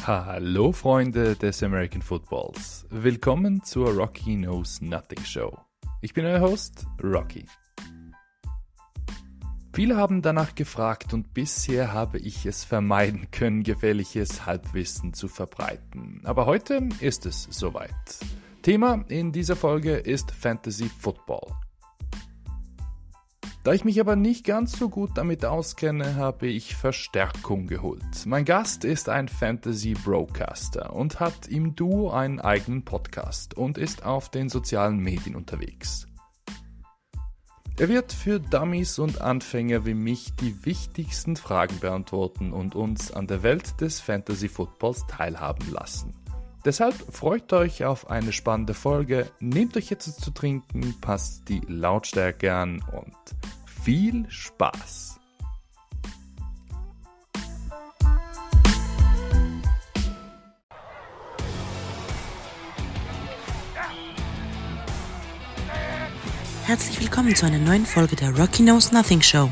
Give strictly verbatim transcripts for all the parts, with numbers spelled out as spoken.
Hallo Freunde des American Footballs. Willkommen zur Rocky Knows Nothing Show. Ich bin euer Host, Rocky. Viele haben danach gefragt und bisher habe ich es vermeiden können, gefährliches Halbwissen zu verbreiten. Aber heute ist es soweit. Thema in dieser Folge ist Fantasy Football. Da ich mich aber nicht ganz so gut damit auskenne, habe ich Verstärkung geholt. Mein Gast ist ein Fantasy-Broadcaster und hat im Duo einen eigenen Podcast und ist auf den sozialen Medien unterwegs. Er wird für Dummies und Anfänger wie mich die wichtigsten Fragen beantworten und uns an der Welt des Fantasy-Footballs teilhaben lassen. Deshalb freut euch auf eine spannende Folge, nehmt euch jetzt zu trinken, passt die Lautstärke an und viel Spaß! Herzlich willkommen zu einer neuen Folge der Rocky Knows Nothing Show.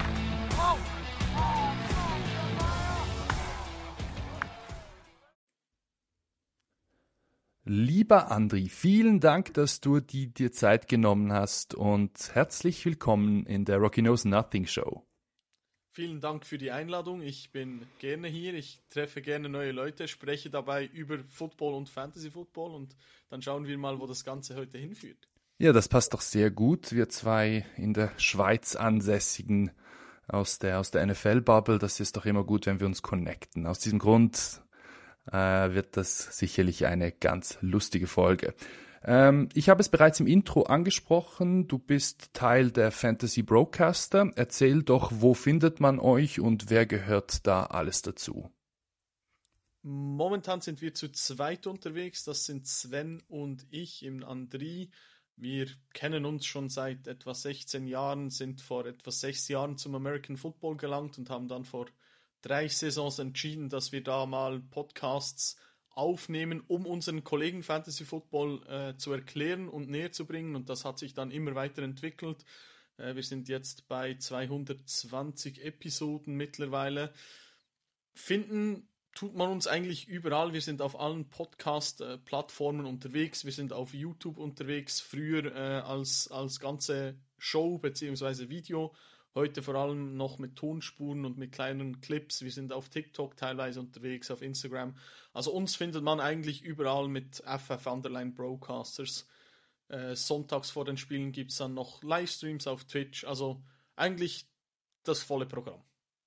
Lieber Andri, vielen Dank, dass du die, dir Zeit genommen hast und herzlich willkommen in der Rocky Knows Nothing Show. Vielen Dank für die Einladung. Ich bin gerne hier. Ich treffe gerne neue Leute, spreche dabei über Football und Fantasy Football und dann schauen wir mal, wo das Ganze heute hinführt. Ja, das passt doch sehr gut. Wir zwei in der Schweiz ansässigen aus der, aus der N F L-Bubble, das ist doch immer gut, wenn wir uns connecten. Aus diesem Grund äh, wird das sicherlich eine ganz lustige Folge. Ähm, ich habe es bereits im Intro angesprochen, du bist Teil der Fantasy Broadcaster. Erzähl doch, wo findet man euch und wer gehört da alles dazu? Momentan sind wir zu zweit unterwegs, das sind Sven und ich im Andri. Wir kennen uns schon seit etwa sechzehn Jahren, sind vor etwa sechs Jahren zum American Football gelangt und haben dann vor drei Saisons entschieden, dass wir da mal Podcasts aufnehmen, um unseren Kollegen Fantasy Football äh, zu erklären und näher zu bringen. Und das hat sich dann immer weiterentwickelt. Äh, wir sind jetzt bei zweihundertzwanzig Episoden mittlerweile. Finden tut man uns eigentlich überall. Wir sind auf allen Podcast-Plattformen unterwegs. Wir sind auf YouTube unterwegs, früher äh, als, als ganze Show bzw. Video. Heute vor allem noch mit Tonspuren und mit kleinen Clips. Wir sind auf TikTok teilweise unterwegs, auf Instagram. Also uns findet man eigentlich überall mit F F Underline Broadcasters. Äh, sonntags vor den Spielen gibt es dann noch Livestreams auf Twitch. Also eigentlich das volle Programm.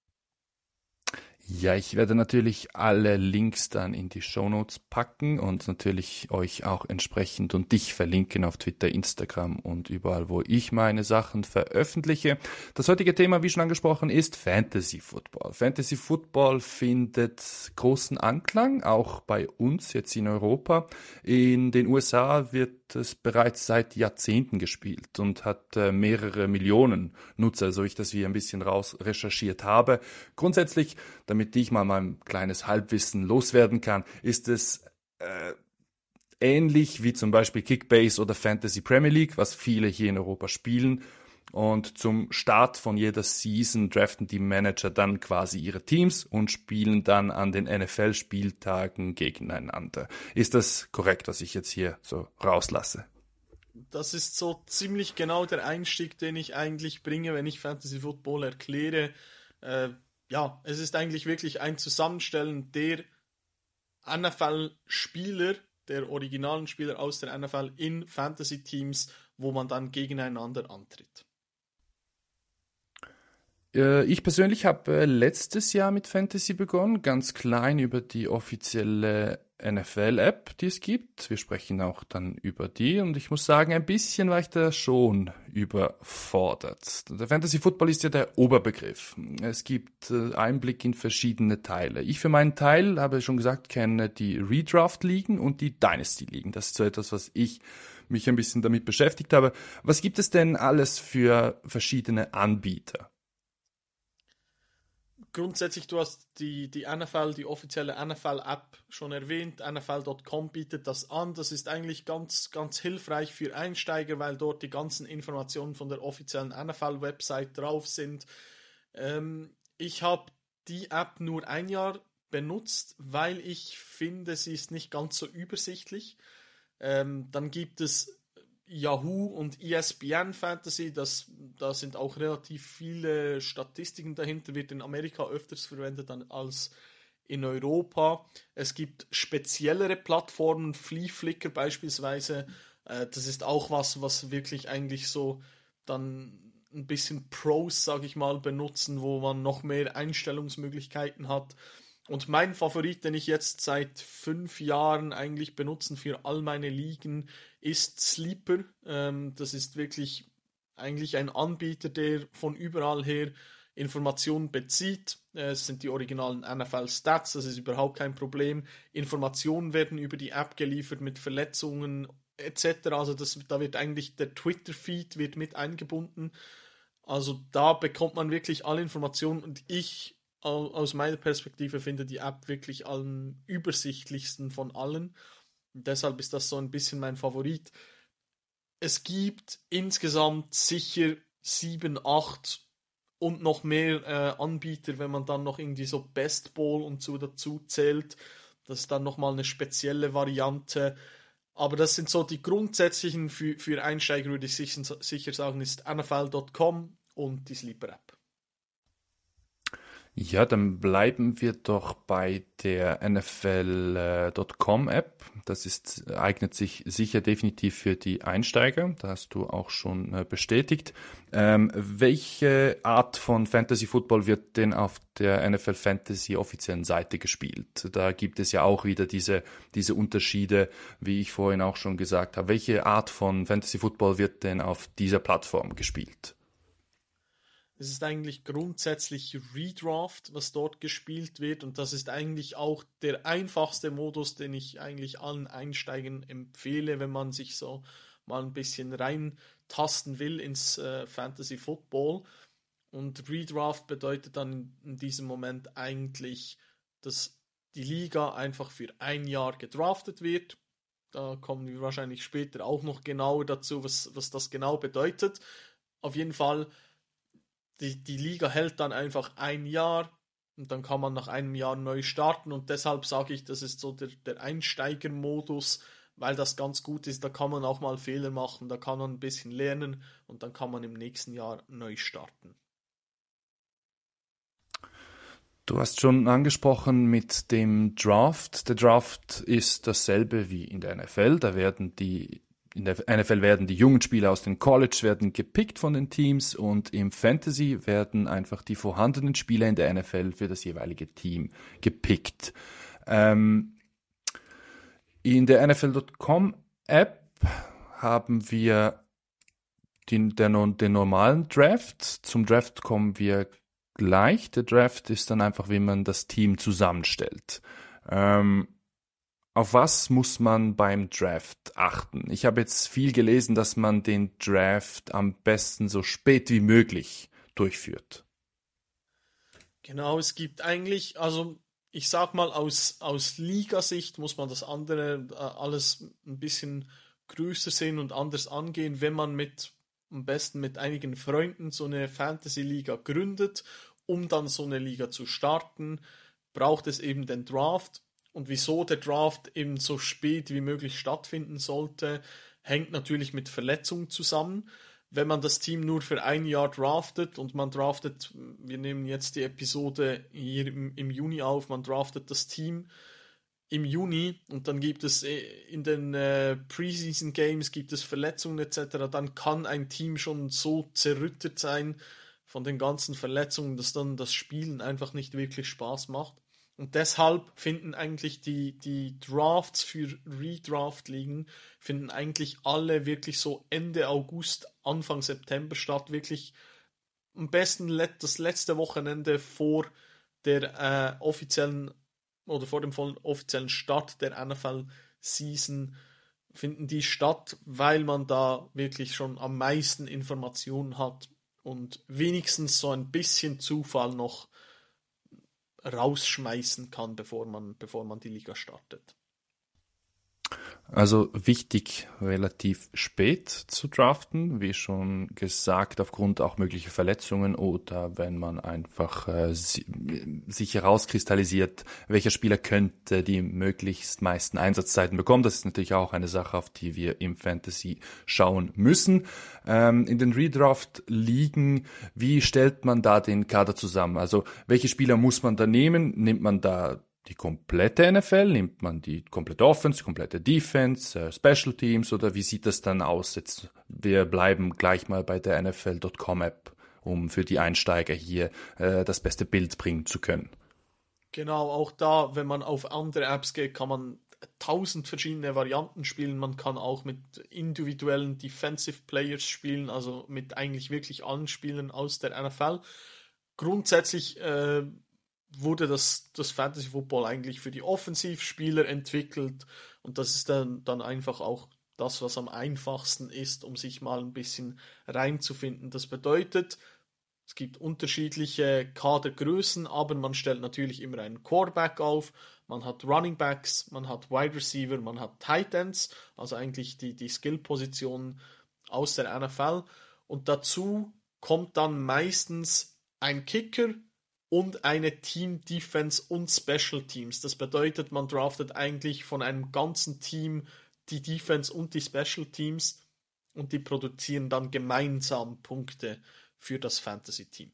Ja, ich werde natürlich alle Links dann in die Shownotes packen und natürlich euch auch entsprechend und dich verlinken auf Twitter, Instagram und überall, wo ich meine Sachen veröffentliche. Das heutige Thema, wie schon angesprochen, ist Fantasy Football. Fantasy Football findet großen Anklang, auch bei uns jetzt in Europa. In den U S A wird es bereits seit Jahrzehnten gespielt und hat äh, mehrere Millionen Nutzer, so ich das wie ein bisschen raus recherchiert habe. Grundsätzlich, damit ich mal mein kleines Halbwissen loswerden kann, ist es äh, ähnlich wie zum Beispiel Kickbase oder Fantasy Premier League, was viele hier in Europa spielen. Und zum Start von jeder Season draften die Manager dann quasi ihre Teams und spielen dann an den N F L-Spieltagen gegeneinander. Ist das korrekt, was ich jetzt hier so rauslasse? Das ist so ziemlich genau der Einstieg, den ich eigentlich bringe, wenn ich Fantasy Football erkläre. Äh, ja, es ist eigentlich wirklich ein Zusammenstellen der N F L-Spieler, der originalen Spieler aus der N F L in Fantasy-Teams, wo man dann gegeneinander antritt. Ich persönlich habe letztes Jahr mit Fantasy begonnen, ganz klein über die offizielle N F L-App, die es gibt. Wir sprechen auch dann über die und ich muss sagen, ein bisschen war ich da schon überfordert. Der Fantasy Football ist ja der Oberbegriff. Es gibt Einblick in verschiedene Teile. Ich für meinen Teil, habe schon gesagt, kenne die Redraft-Ligen und die Dynasty-Ligen. Das ist so etwas, was ich mich ein bisschen damit beschäftigt habe. Was gibt es denn alles für verschiedene Anbieter? Grundsätzlich, du hast die, die N F L, die offizielle N F L-App schon erwähnt. N F L Punkt com bietet das an. Das ist eigentlich ganz, ganz hilfreich für Einsteiger, weil dort die ganzen Informationen von der offiziellen N F L-Website drauf sind. Ähm, ich habe die App nur ein Jahr benutzt, weil ich finde, sie ist nicht ganz so übersichtlich. Ähm, dann gibt es Yahoo und E S P N Fantasy, das, da sind auch relativ viele Statistiken dahinter, wird in Amerika öfters verwendet als in Europa. Es gibt speziellere Plattformen, Flea Flickr beispielsweise, äh, das ist auch was, was wirklich eigentlich so dann ein bisschen Pros, sage ich mal, benutzen, wo man noch mehr Einstellungsmöglichkeiten hat. Und mein Favorit, den ich jetzt seit fünf Jahren eigentlich benutzen für all meine Ligen, ist Sleeper. Ähm, das ist wirklich eigentlich ein Anbieter, der von überall her Informationen bezieht. Es sind die originalen N F L Stats, das ist überhaupt kein Problem. Informationen werden über die App geliefert mit Verletzungen et cetera. Also das, da wird eigentlich der Twitter-Feed wird mit eingebunden. Also da bekommt man wirklich alle Informationen und ich aus meiner Perspektive finde die App wirklich am übersichtlichsten von allen. Und deshalb ist das so ein bisschen mein Favorit. Es gibt insgesamt sicher sieben, acht und noch mehr äh, Anbieter, wenn man dann noch irgendwie so Best Ball und so dazu zählt. Das ist dann nochmal eine spezielle Variante. Aber das sind so die grundsätzlichen für, für Einsteiger, würde ich sicher, sicher sagen, ist N F L Punkt com und die Sleeper App. Ja, dann bleiben wir doch bei der N F L Punkt com App. Das ist, eignet sich sicher definitiv für die Einsteiger. Da hast du auch schon äh, bestätigt. Ähm, welche Art von Fantasy Football wird denn auf der N F L Fantasy offiziellen Seite gespielt? Da gibt es ja auch wieder diese, diese Unterschiede, wie ich vorhin auch schon gesagt habe. Welche Art von Fantasy Football wird denn auf dieser Plattform gespielt? Es ist eigentlich grundsätzlich Redraft, was dort gespielt wird, und das ist eigentlich auch der einfachste Modus, den ich eigentlich allen Einsteigern empfehle, wenn man sich so mal ein bisschen reintasten will ins äh, Fantasy Football. Und Redraft bedeutet dann in, in diesem Moment eigentlich, dass die Liga einfach für ein Jahr gedraftet wird. Da kommen wir wahrscheinlich später auch noch genauer dazu, was, was das genau bedeutet. Auf jeden Fall, Die, die Liga hält dann einfach ein Jahr und dann kann man nach einem Jahr neu starten, und deshalb sage ich, das ist so der, der Einsteigermodus, weil das ganz gut ist. Da kann man auch mal Fehler machen, da kann man ein bisschen lernen und dann kann man im nächsten Jahr neu starten. Du hast schon angesprochen mit dem Draft. Der Draft ist dasselbe wie in der N F L. Da werden die In der N F L werden die jungen Spieler aus den College werden gepickt von den Teams, und im Fantasy werden einfach die vorhandenen Spieler in der N F L für das jeweilige Team gepickt. Ähm, in der N F L Punkt com App haben wir den, den, den normalen Draft. Zum Draft kommen wir gleich. Der Draft ist dann einfach, wie man das Team zusammenstellt. Ähm, Auf was muss man beim Draft achten? Ich habe jetzt viel gelesen, dass man den Draft am besten so spät wie möglich durchführt. Genau, es gibt eigentlich, also ich sag mal, aus, aus Ligasicht muss man das andere äh, alles ein bisschen größer sehen und anders angehen, wenn man mit, am besten mit einigen Freunden so eine Fantasy-Liga gründet, um dann so eine Liga zu starten, braucht es eben den Draft. Und wieso der Draft eben so spät wie möglich stattfinden sollte, hängt natürlich mit Verletzungen zusammen. Wenn man das Team nur für ein Jahr draftet und man draftet, wir nehmen jetzt die Episode hier im, im Juni auf, man draftet das Team im Juni und dann gibt es in den äh, Preseason Games gibt es Verletzungen et cetera, dann kann ein Team schon so zerrüttet sein von den ganzen Verletzungen, dass dann das Spielen einfach nicht wirklich Spaß macht. Und deshalb finden eigentlich die, die Drafts für Redraft-Ligen, finden eigentlich alle wirklich so Ende August, Anfang September statt. Wirklich am besten das letzte Wochenende vor der äh, offiziellen oder vor dem vollen offiziellen Start der N F L-Season finden die statt, weil man da wirklich schon am meisten Informationen hat und wenigstens so ein bisschen Zufall noch rausschmeißen kann, bevor man, bevor man die Liga startet. Also wichtig, relativ spät zu draften, wie schon gesagt, aufgrund auch möglicher Verletzungen oder wenn man einfach äh, si- sich herauskristallisiert, welcher Spieler könnte die möglichst meisten Einsatzzeiten bekommen. Das ist natürlich auch eine Sache, auf die wir im Fantasy schauen müssen. Ähm, in den Redraft-Ligen, wie stellt man da den Kader zusammen? Also welche Spieler muss man da nehmen? Nimmt man da die komplette N F L? Nimmt man die komplette Offense, die komplette Defense, äh, Special Teams oder wie sieht das dann aus? Jetzt, wir bleiben gleich mal bei der N F L Punkt com App, um für die Einsteiger hier äh, das beste Bild bringen zu können. Genau, auch da, wenn man auf andere Apps geht, kann man tausend verschiedene Varianten spielen. Man kann auch mit individuellen Defensive Players spielen, also mit eigentlich wirklich allen Spielern aus der N F L. Grundsätzlich äh, wurde das, das Fantasy Football eigentlich für die Offensivspieler entwickelt und das ist dann, dann einfach auch das, was am einfachsten ist, um sich mal ein bisschen reinzufinden. Das bedeutet, es gibt unterschiedliche Kadergrößen, aber man stellt natürlich immer einen Quarterback auf, man hat Running Backs, man hat Wide Receiver, man hat Tight Ends, also eigentlich die, die Skill-Positionen aus der N F L und dazu kommt dann meistens ein Kicker und eine Team Defense und Special Teams. Das bedeutet, man draftet eigentlich von einem ganzen Team die Defense und die Special Teams und die produzieren dann gemeinsam Punkte für das Fantasy Team.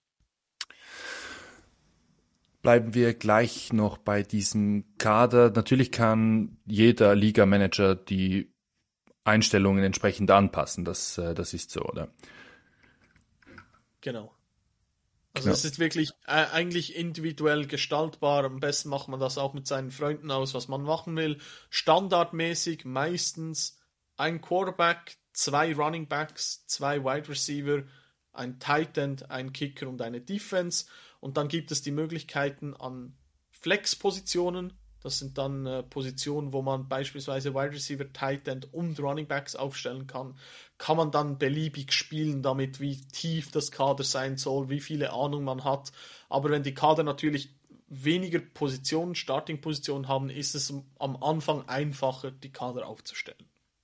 Bleiben wir gleich noch bei diesem Kader. Natürlich kann jeder Liga-Manager die Einstellungen entsprechend anpassen. Das, das ist so, oder? Genau. Also Ja. es ist wirklich äh, eigentlich individuell gestaltbar. Am besten macht man das auch mit seinen Freunden aus, was man machen will. Standardmäßig meistens ein Quarterback, zwei Running Backs, zwei Wide Receiver, ein Tight End, ein Kicker und eine Defense. Und dann gibt es die Möglichkeiten an Flex-Positionen. Das sind dann äh, Positionen, wo man beispielsweise Wide Receiver, Tight End und Running Backs aufstellen kann. Kann man dann beliebig spielen damit, wie tief das Kader sein soll, wie viele Ahnung man hat. Aber wenn die Kader natürlich weniger Positionen, Starting-Positionen haben, ist es am Anfang einfacher, die Kader aufzustellen.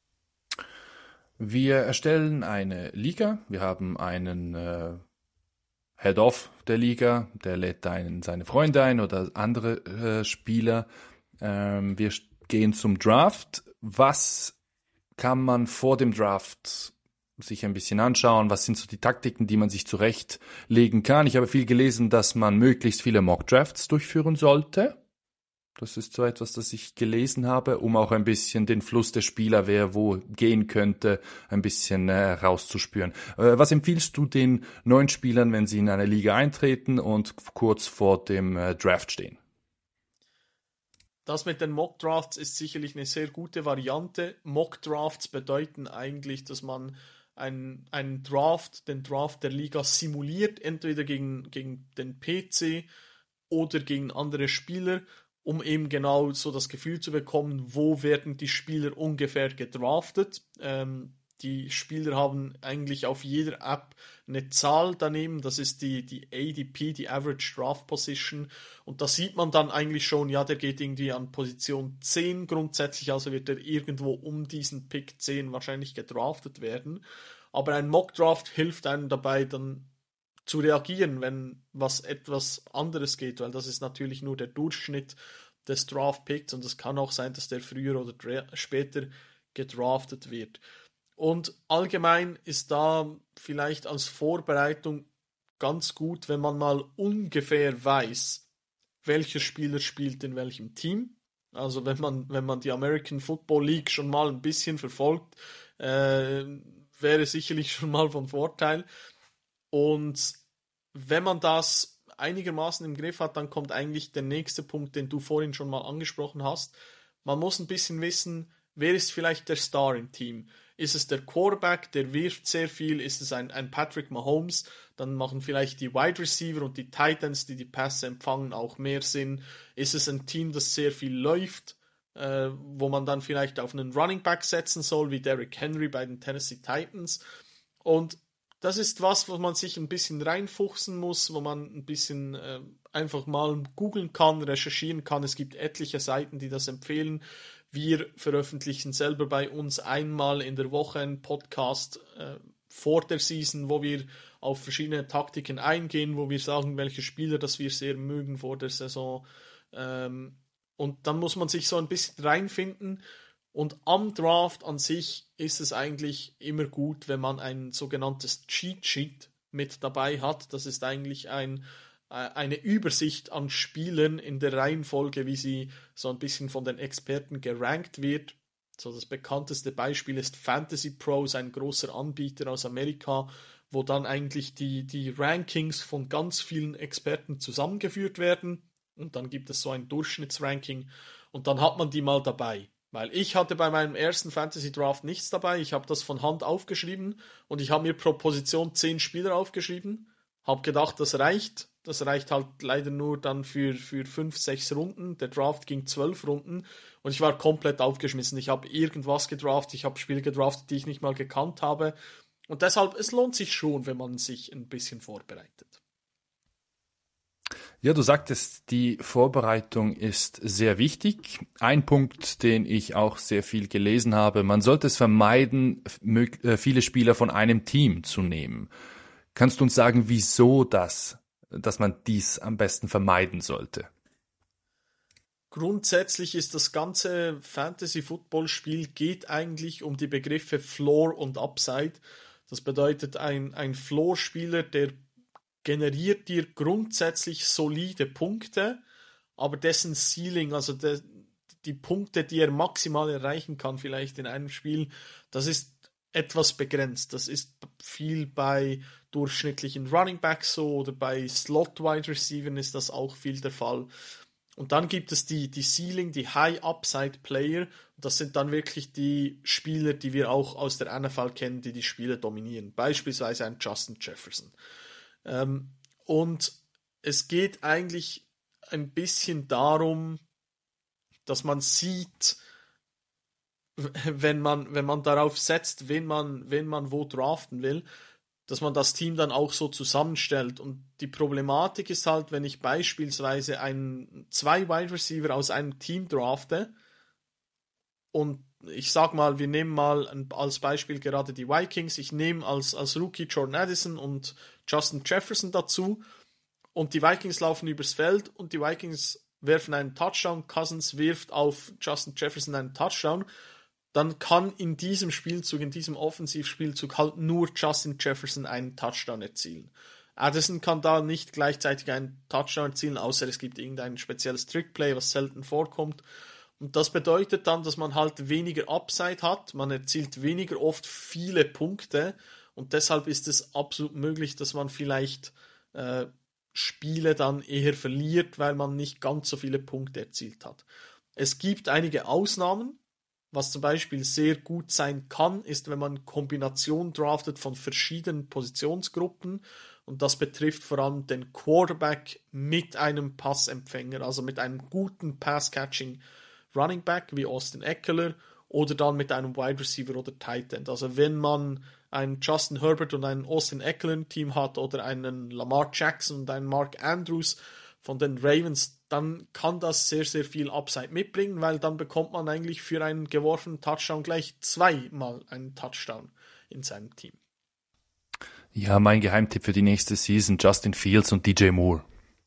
Wir erstellen eine Liga. Wir haben einen äh, Head-Off der Liga, der lädt einen, seine Freunde ein oder andere äh, Spieler. Ähm, wir gehen zum Draft. Was kann man vor dem Draft sich ein bisschen anschauen? Was sind so die Taktiken, die man sich zurechtlegen kann? Ich habe viel gelesen, dass man möglichst viele Mock-Drafts durchführen sollte. Das ist so etwas, das ich gelesen habe, um auch ein bisschen den Fluss der Spieler, wer wo gehen könnte, ein bisschen äh, rauszuspüren. Äh, was empfiehlst du den neuen Spielern, wenn sie in eine Liga eintreten und kurz vor dem äh, Draft stehen? Das mit den Mock-Drafts ist sicherlich eine sehr gute Variante. Mock-Drafts bedeuten eigentlich, dass man einen, einen Draft, den Draft der Liga simuliert, entweder gegen, gegen den P C oder gegen andere Spieler, um eben genau so das Gefühl zu bekommen, wo werden die Spieler ungefähr gedraftet. Ähm, die Spieler haben eigentlich auf jeder App eine Zahl daneben, das ist die, die A D P, die Average Draft Position, und da sieht man dann eigentlich schon, ja, der geht irgendwie an Position zehn grundsätzlich, also wird er irgendwo um diesen Pick zehn wahrscheinlich gedraftet werden. Aber ein Mock-Draft hilft einem dabei, dann zu reagieren, wenn was etwas anderes geht, weil das ist natürlich nur der Durchschnitt des Draft-Picks und es kann auch sein, dass der früher oder dra- später gedraftet wird. Und allgemein ist da vielleicht als Vorbereitung ganz gut, wenn man mal ungefähr weiß, welcher Spieler spielt in welchem Team. Also wenn man, wenn man die American Football League schon mal ein bisschen verfolgt, äh, wäre sicherlich schon mal von Vorteil. Und wenn man das einigermaßen im Griff hat, dann kommt eigentlich der nächste Punkt, den du vorhin schon mal angesprochen hast. Man muss ein bisschen wissen, wer ist vielleicht der Star im Team? Ist es der Quarterback, der wirft sehr viel? Ist es ein, ein Patrick Mahomes? Dann machen vielleicht die Wide Receiver und die Tight Ends, die die Pässe empfangen, auch mehr Sinn. Ist es ein Team, das sehr viel läuft, äh, wo man dann vielleicht auf einen Running Back setzen soll, wie Derrick Henry bei den Tennessee Titans? Und das ist was, wo man sich ein bisschen reinfuchsen muss, wo man ein bisschen äh, einfach mal googeln kann, recherchieren kann. Es gibt etliche Seiten, die das empfehlen. Wir veröffentlichen selber bei uns einmal in der Woche einen Podcast äh, vor der Season, wo wir auf verschiedene Taktiken eingehen, wo wir sagen, welche Spieler das wir sehr mögen vor der Saison. Ähm, und dann muss man sich so ein bisschen reinfinden. Und am Draft an sich ist es eigentlich immer gut, wenn man ein sogenanntes Cheat Sheet mit dabei hat. Das ist eigentlich ein, äh, eine Übersicht an Spielern in der Reihenfolge, wie sie so ein bisschen von den Experten gerankt wird. So das bekannteste Beispiel ist Fantasy Pros, ein großer Anbieter aus Amerika, wo dann eigentlich die, die Rankings von ganz vielen Experten zusammengeführt werden. Und dann gibt es so ein Durchschnittsranking und dann hat man die mal dabei. Weil ich hatte bei meinem ersten Fantasy Draft nichts dabei. Ich habe das von Hand aufgeschrieben und ich habe mir pro Position zehn Spieler aufgeschrieben. Habe gedacht, das reicht. Das reicht halt leider nur dann für, für fünf, sechs Runden. Der Draft ging zwölf Runden und ich war komplett aufgeschmissen. Ich habe irgendwas gedraftet, ich habe Spiele gedraftet, die ich nicht mal gekannt habe. Und deshalb, es lohnt sich schon, wenn man sich ein bisschen vorbereitet. Ja, du sagtest, die Vorbereitung ist sehr wichtig. Ein Punkt, den ich auch sehr viel gelesen habe, man sollte es vermeiden, viele Spieler von einem Team zu nehmen. Kannst du uns sagen, wieso das, dass man dies am besten vermeiden sollte? Grundsätzlich ist das ganze Fantasy-Football-Spiel geht eigentlich um die Begriffe Floor und Upside. Das bedeutet, ein, ein Floor-Spieler, der generiert dir grundsätzlich solide Punkte, aber dessen Ceiling, also de, die Punkte, die er maximal erreichen kann, vielleicht in einem Spiel, das ist etwas begrenzt. Das ist viel bei durchschnittlichen Running Backs so oder bei Slot-Wide Receivers ist das auch viel der Fall. Und dann gibt es die, die Ceiling, die High-Upside-Player. Das sind dann wirklich die Spieler, die wir auch aus der N F L kennen, die die Spiele dominieren. Beispielsweise ein Justin Jefferson. Ähm, und es geht eigentlich ein bisschen darum, dass man sieht, wenn man, wenn man darauf setzt, wen man, wen man wo draften will, dass man das Team dann auch so zusammenstellt. Und die Problematik ist halt, wenn ich beispielsweise einen, zwei Wide Receiver aus einem Team drafte und ich sag mal, wir nehmen mal als Beispiel gerade die Vikings, ich nehme als, als Rookie Jordan Addison und Justin Jefferson dazu und die Vikings laufen übers Feld und die Vikings werfen einen Touchdown, Cousins wirft auf Justin Jefferson einen Touchdown, dann kann in diesem Spielzug, in diesem Offensivspielzug halt nur Justin Jefferson einen Touchdown erzielen. Addison kann da nicht gleichzeitig einen Touchdown erzielen, außer es gibt irgendein spezielles Trickplay, was selten vorkommt. Und das bedeutet dann, dass man halt weniger Upside hat, man erzielt weniger oft viele Punkte und deshalb ist es absolut möglich, dass man vielleicht äh, Spiele dann eher verliert, weil man nicht ganz so viele Punkte erzielt hat. Es gibt einige Ausnahmen. Was zum Beispiel sehr gut sein kann, ist, wenn man Kombination draftet von verschiedenen Positionsgruppen und das betrifft vor allem den Quarterback mit einem Passempfänger, also mit einem guten Pass-Catching Running Back wie Austin Ekeler oder dann mit einem Wide Receiver oder Tight End. Also wenn man einen Justin Herbert und einen Austin Ekeler im Team hat oder einen Lamar Jackson und einen Mark Andrews von den Ravens, dann kann das sehr, sehr viel Upside mitbringen, weil dann bekommt man eigentlich für einen geworfenen Touchdown gleich zweimal einen Touchdown in seinem Team. Ja, mein Geheimtipp für die nächste Season, Justin Fields und D J Moore.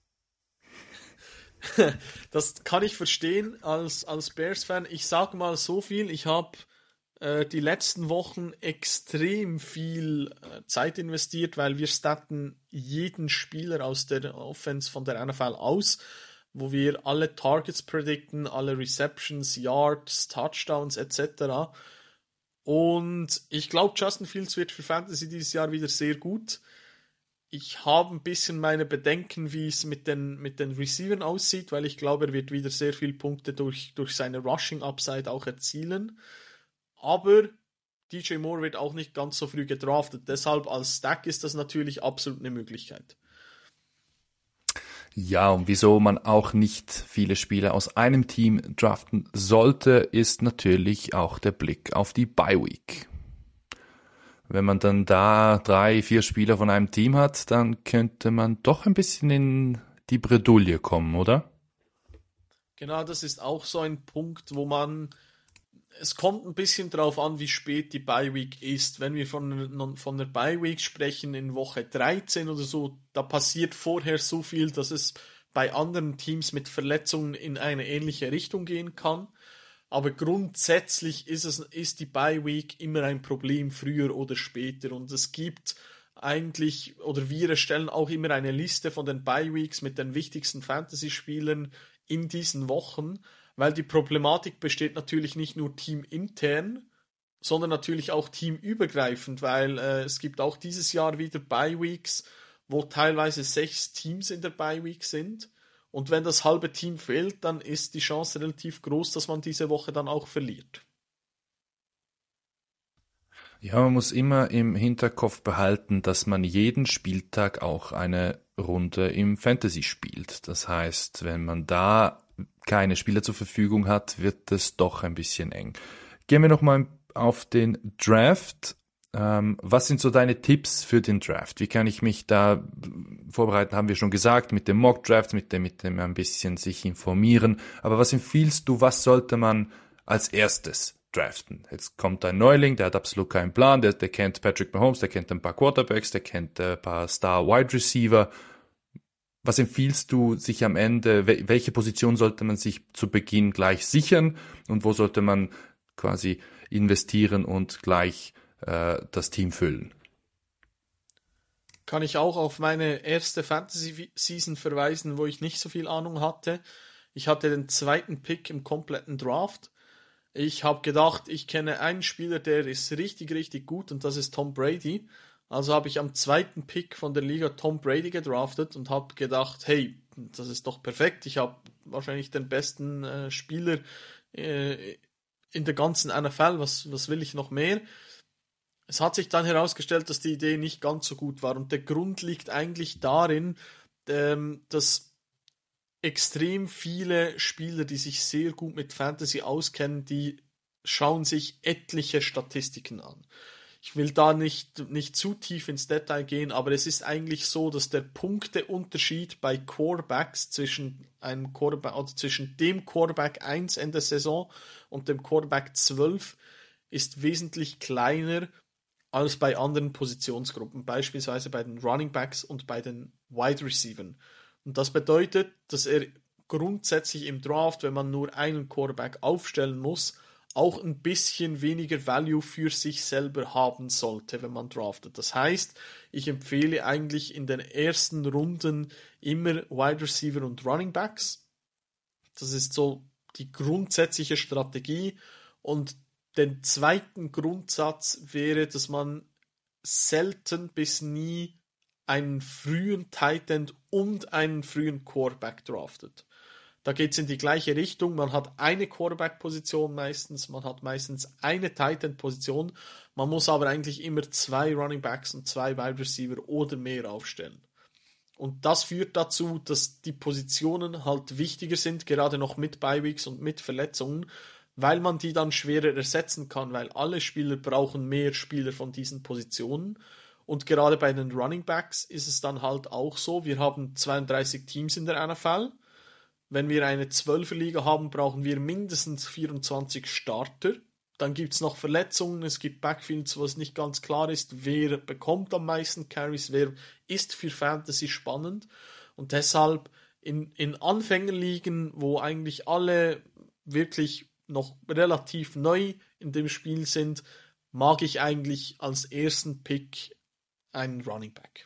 Das kann ich verstehen als, als Bears-Fan. Ich sage mal so viel, ich habe äh, die letzten Wochen extrem viel äh, Zeit investiert, weil wir statten jeden Spieler aus der Offense von der N F L aus, wo wir alle Targets predikten, alle Receptions, Yards, Touchdowns et cetera. Und ich glaube, Justin Fields wird für Fantasy dieses Jahr wieder sehr gut. Ich habe ein bisschen meine Bedenken, wie es mit den, mit den Receivern aussieht, weil ich glaube, er wird wieder sehr viele Punkte durch, durch seine Rushing-Upside auch erzielen. Aber D J Moore wird auch nicht ganz so früh gedraftet. Deshalb als Stack ist das natürlich absolut eine Möglichkeit. Ja, und wieso man auch nicht viele Spieler aus einem Team draften sollte, ist natürlich auch der Blick auf die Bye Week. Wenn man dann da drei, vier Spieler von einem Team hat, dann könnte man doch ein bisschen in die Bredouille kommen, oder? Genau, das ist auch so ein Punkt, wo man, es kommt ein bisschen drauf an, wie spät die Bye-Week ist. Wenn wir von, von der Bye-Week sprechen in Woche dreizehn oder so, da passiert vorher so viel, dass es bei anderen Teams mit Verletzungen in eine ähnliche Richtung gehen kann. Aber grundsätzlich ist es, ist die Bye-Week immer ein Problem, früher oder später. Und es gibt eigentlich, oder wir erstellen auch immer eine Liste von den Bye-Weeks mit den wichtigsten Fantasy-Spielern in diesen Wochen, weil die Problematik besteht natürlich nicht nur teamintern, sondern natürlich auch teamübergreifend, weil äh, es gibt auch dieses Jahr wieder Bye-Weeks, wo teilweise sechs Teams in der Bye-Week sind. Und wenn das halbe Team fehlt, dann ist die Chance relativ groß, dass man diese Woche dann auch verliert. Ja, man muss immer im Hinterkopf behalten, dass man jeden Spieltag auch eine Runde im Fantasy spielt. Das heißt, wenn man da keine Spieler zur Verfügung hat, wird es doch ein bisschen eng. Gehen wir nochmal auf den Draft. Ähm, was sind so deine Tipps für den Draft? Wie kann ich mich da vorbereiten? Haben wir schon gesagt, mit dem Mock Draft, mit dem, mit dem ein bisschen sich informieren. Aber was empfiehlst du, was sollte man als erstes draften? Jetzt kommt ein Neuling, der hat absolut keinen Plan, der, der kennt Patrick Mahomes, der kennt ein paar Quarterbacks, der kennt ein paar Star Wide Receiver. Was empfiehlst du sich am Ende, welche Position sollte man sich zu Beginn gleich sichern und wo sollte man quasi investieren und gleich äh, das Team füllen? Kann ich auch auf meine erste Fantasy-Season verweisen, wo ich nicht so viel Ahnung hatte. Ich hatte den zweiten Pick im kompletten Draft. Ich habe gedacht, ich kenne einen Spieler, der ist richtig, richtig gut und das ist Tom Brady. Also habe ich am zweiten Pick von der Liga Tom Brady gedraftet und habe gedacht, hey, das ist doch perfekt. Ich habe wahrscheinlich den besten äh, Spieler äh, in der ganzen N F L. Was, was will ich noch mehr? Es hat sich dann herausgestellt, dass die Idee nicht ganz so gut war. Und der Grund liegt eigentlich darin, ähm, dass extrem viele Spieler, die sich sehr gut mit Fantasy auskennen, die schauen sich etliche Statistiken an. Ich will da nicht, nicht zu tief ins Detail gehen, aber es ist eigentlich so, dass der Punkteunterschied bei Quarterbacks zwischen einem Quarterback, oder zwischen dem Quarterback eins Ende Saison und dem Quarterback zwölf ist wesentlich kleiner als bei anderen Positionsgruppen, beispielsweise bei den Running Backs und bei den Wide Receivers. Und das bedeutet, dass er grundsätzlich im Draft, wenn man nur einen Quarterback aufstellen muss, auch ein bisschen weniger Value für sich selber haben sollte, wenn man draftet. Das heißt, ich empfehle eigentlich in den ersten Runden immer Wide Receiver und Running Backs. Das ist so die grundsätzliche Strategie. Und der zweite Grundsatz wäre, dass man selten bis nie einen frühen Tight End und einen frühen Quarterback draftet. Da geht es in die gleiche Richtung. Man hat eine Quarterback-Position meistens, man hat meistens eine Tight End-Position. Man muss aber eigentlich immer zwei Running Backs und zwei Wide Receiver oder mehr aufstellen. Und das führt dazu, dass die Positionen halt wichtiger sind, gerade noch mit Bye-Weeks und mit Verletzungen, weil man die dann schwerer ersetzen kann, weil alle Spieler brauchen mehr Spieler von diesen Positionen. Und gerade bei den Running Backs ist es dann halt auch so, wir haben zweiunddreißig Teams in der N F L. Wenn wir eine zwölfer-Liga haben, brauchen wir mindestens vierundzwanzig Starter. Dann gibt es noch Verletzungen, es gibt Backfields, wo es nicht ganz klar ist, wer bekommt am meisten Carries, wer ist für Fantasy spannend. Und deshalb in, in Anfängerligen, wo eigentlich alle wirklich noch relativ neu in dem Spiel sind, mag ich eigentlich als ersten Pick einen Running Back.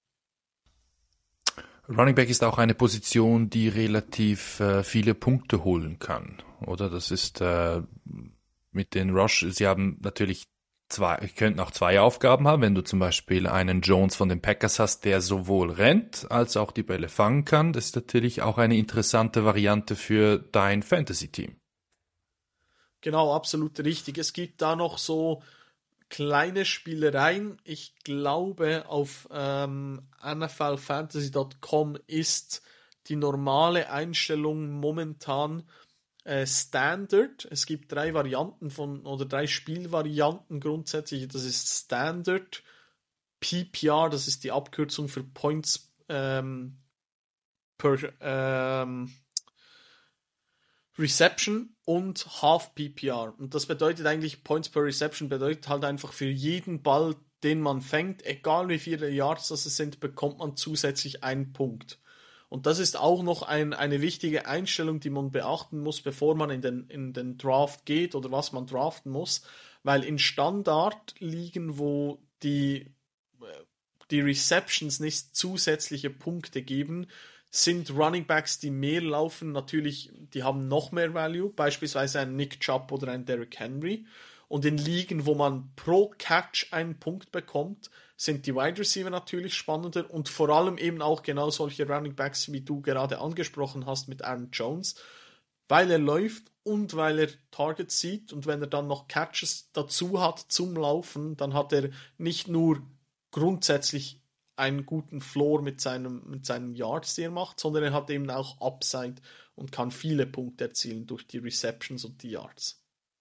Running Back ist auch eine Position, die relativ äh, viele Punkte holen kann, oder? Das ist äh, mit den Rush, sie haben natürlich zwei, könnten auch zwei Aufgaben haben, wenn du zum Beispiel einen Jones von den Packers hast, der sowohl rennt, als auch die Bälle fangen kann. Das ist natürlich auch eine interessante Variante für dein Fantasy-Team. Genau, absolut richtig. Es gibt da noch so kleine Spielereien. Ich glaube, auf ähm, N F L Fantasy Punkt com ist die normale Einstellung momentan äh, Standard. Es gibt drei Varianten von, oder drei Spielvarianten grundsätzlich. Das ist Standard, P P R, das ist die Abkürzung für Points ähm, per, ähm, Reception und Half P P R. Und das bedeutet eigentlich, Points per Reception bedeutet halt einfach für jeden Ball, den man fängt, egal wie viele Yards das sind, bekommt man zusätzlich einen Punkt. Und das ist auch noch ein, eine wichtige Einstellung, die man beachten muss, bevor man in den, in den Draft geht oder was man draften muss, weil in Standard liegen, wo die, die Receptions nicht zusätzliche Punkte geben, sind Running Backs, die mehr laufen, natürlich, die haben noch mehr Value, beispielsweise ein Nick Chubb oder ein Derrick Henry. Und in Ligen, wo man pro Catch einen Punkt bekommt, sind die Wide Receiver natürlich spannender und vor allem eben auch genau solche Running Backs, wie du gerade angesprochen hast mit Aaron Jones, weil er läuft und weil er Targets sieht, und wenn er dann noch Catches dazu hat zum Laufen, dann hat er nicht nur grundsätzlich einen guten Floor mit, seinem, mit seinen Yards, die er macht, sondern er hat eben auch Upside und kann viele Punkte erzielen durch die Receptions und die Yards.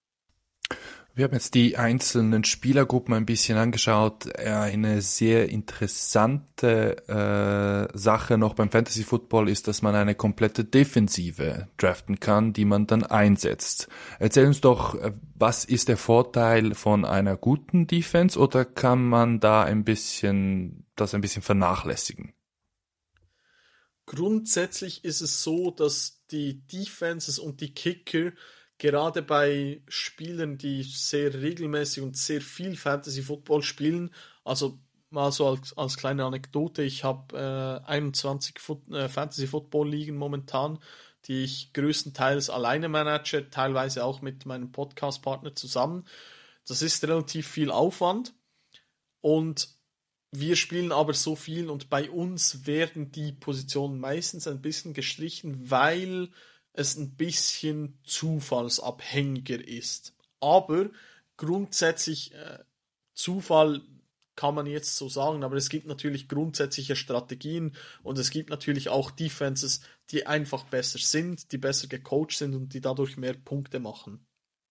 Wir haben jetzt die einzelnen Spielergruppen ein bisschen angeschaut. Eine sehr interessante äh, Sache noch beim Fantasy Football ist, dass man eine komplette Defensive draften kann, die man dann einsetzt. Erzähl uns doch, was ist der Vorteil von einer guten Defense, oder kann man da ein bisschen das ein bisschen vernachlässigen? Grundsätzlich ist es so, dass die Defenses und die Kicker gerade bei Spielern, die sehr regelmäßig und sehr viel Fantasy Football spielen, also mal so als, als kleine Anekdote, ich habe äh, einundzwanzig Foot, äh, Fantasy Football Ligen momentan, die ich größtenteils alleine manage, teilweise auch mit meinem Podcast-Partner zusammen. Das ist relativ viel Aufwand und wir spielen aber so viel, und bei uns werden die Positionen meistens ein bisschen gestrichen, weil es ein bisschen zufallsabhängiger ist. Aber grundsätzlich, äh, Zufall kann man jetzt so sagen, aber es gibt natürlich grundsätzliche Strategien und es gibt natürlich auch Defenses, die einfach besser sind, die besser gecoacht sind und die dadurch mehr Punkte machen.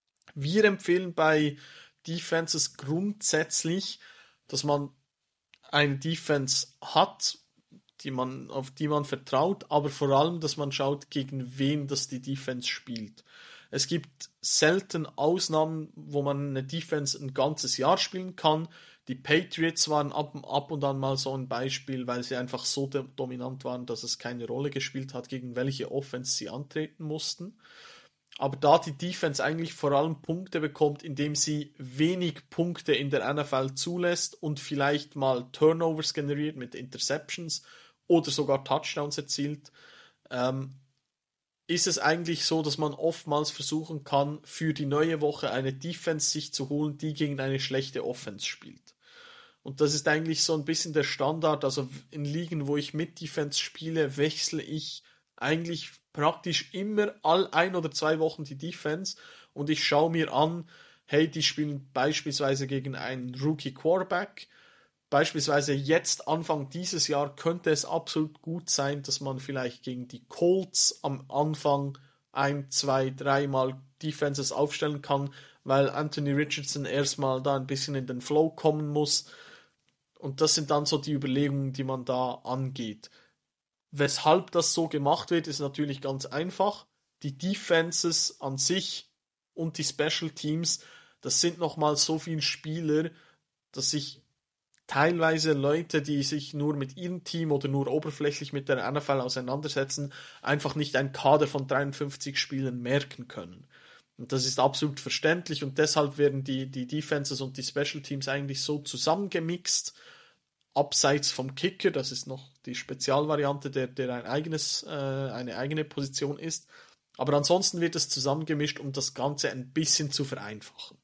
Wir empfehlen bei Defenses grundsätzlich, dass man eine Defense hat, die man, auf die man vertraut, aber vor allem, dass man schaut, gegen wen das die Defense spielt. Es gibt selten Ausnahmen, wo man eine Defense ein ganzes Jahr spielen kann. Die Patriots waren ab, ab und an mal so ein Beispiel, weil sie einfach so de- dominant waren, dass es keine Rolle gespielt hat, gegen welche Offense sie antreten mussten. Aber da die Defense eigentlich vor allem Punkte bekommt, indem sie wenig Punkte in der N F L zulässt und vielleicht mal Turnovers generiert mit Interceptions oder sogar Touchdowns erzielt, ähm, ist es eigentlich so, dass man oftmals versuchen kann, für die neue Woche eine Defense sich zu holen, die gegen eine schlechte Offense spielt. Und das ist eigentlich so ein bisschen der Standard. Also in Ligen, wo ich mit Defense spiele, wechsle ich eigentlich praktisch immer all ein oder zwei Wochen die Defense und ich schaue mir an, hey, die spielen beispielsweise gegen einen Rookie Quarterback. Beispielsweise jetzt, Anfang dieses Jahr, könnte es absolut gut sein, dass man vielleicht gegen die Colts am Anfang ein, zwei, dreimal Defenses aufstellen kann, weil Anthony Richardson erstmal da ein bisschen in den Flow kommen muss. Und das sind dann so die Überlegungen, die man da angeht. Weshalb das so gemacht wird, ist natürlich ganz einfach. Die Defenses an sich und die Special Teams, das sind nochmal so viele Spieler, dass sich teilweise Leute, die sich nur mit ihrem Team oder nur oberflächlich mit der N F L auseinandersetzen, einfach nicht ein Kader von dreiundfünfzig Spielern merken können. Und das ist absolut verständlich und deshalb werden die, die Defenses und die Special Teams eigentlich so zusammengemixt, abseits vom Kicker, das ist noch die Spezialvariante, der, der ein eigenes, äh, eine eigene Position ist. Aber ansonsten wird es zusammengemischt, um das Ganze ein bisschen zu vereinfachen.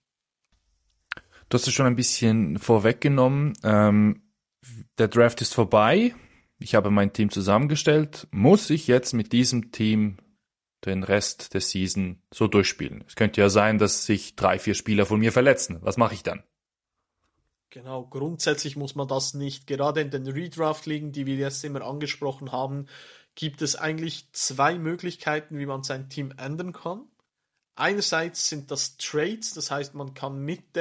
Du hast es schon ein bisschen vorweggenommen. Ähm, der Draft ist vorbei. Ich habe mein Team zusammengestellt. Muss ich jetzt mit diesem Team den Rest der Season so durchspielen? Es könnte ja sein, dass sich drei, vier Spieler von mir verletzen. Was mache ich dann? Genau, grundsätzlich muss man das nicht. Gerade in den Redraft-Ligen, die wir jetzt immer angesprochen haben, gibt es eigentlich zwei Möglichkeiten, wie man sein Team ändern kann. Einerseits sind das Trades, das heißt, man kann mit den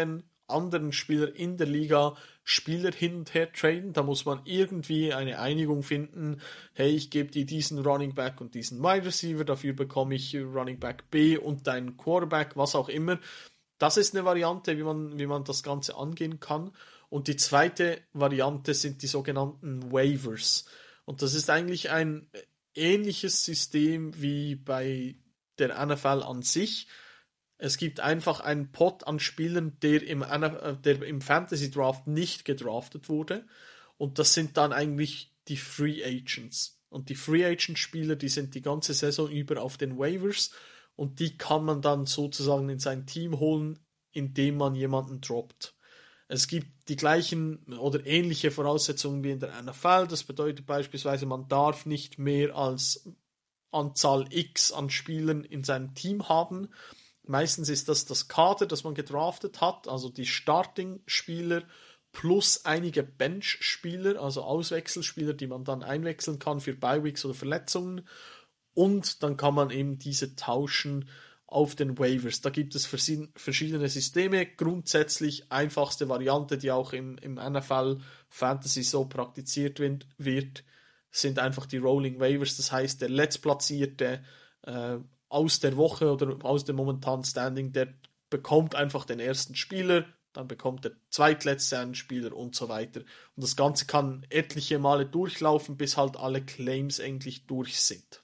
anderen Spieler in der Liga Spieler hin und her traden. Da muss man irgendwie eine Einigung finden. Hey, ich gebe dir diesen Running Back und diesen Wide Receiver, dafür bekomme ich Running Back B und deinen Quarterback, was auch immer. Das ist eine Variante, wie man, wie man das Ganze angehen kann. Und die zweite Variante sind die sogenannten Waivers. Und das ist eigentlich ein ähnliches System wie bei der N F L an sich. Es gibt einfach einen Pot an Spielern, der im, der im Fantasy Draft nicht gedraftet wurde. Und das sind dann eigentlich die Free Agents. Und die Free Agent Spieler, die sind die ganze Saison über auf den Waivers. Und die kann man dann sozusagen in sein Team holen, indem man jemanden droppt. Es gibt die gleichen oder ähnliche Voraussetzungen wie in der N F L. Das bedeutet beispielsweise, man darf nicht mehr als Anzahl X an Spielern in seinem Team haben. Meistens ist das das Kader, das man gedraftet hat, also die Starting-Spieler plus einige Bench-Spieler, also Auswechselspieler, die man dann einwechseln kann für Bye-Weeks oder Verletzungen. Und dann kann man eben diese tauschen auf den Waivers. Da gibt es verschiedene Systeme. Grundsätzlich einfachste Variante, die auch im, im N F L Fantasy so praktiziert wird, sind einfach die Rolling Waivers. Das heißt, der Letztplatzierte äh, aus der Woche oder aus dem momentanen Standing, der bekommt einfach den ersten Spieler, dann bekommt der zweitletzte einen Spieler und so weiter. Und das Ganze kann etliche Male durchlaufen, bis halt alle Claims endlich durch sind.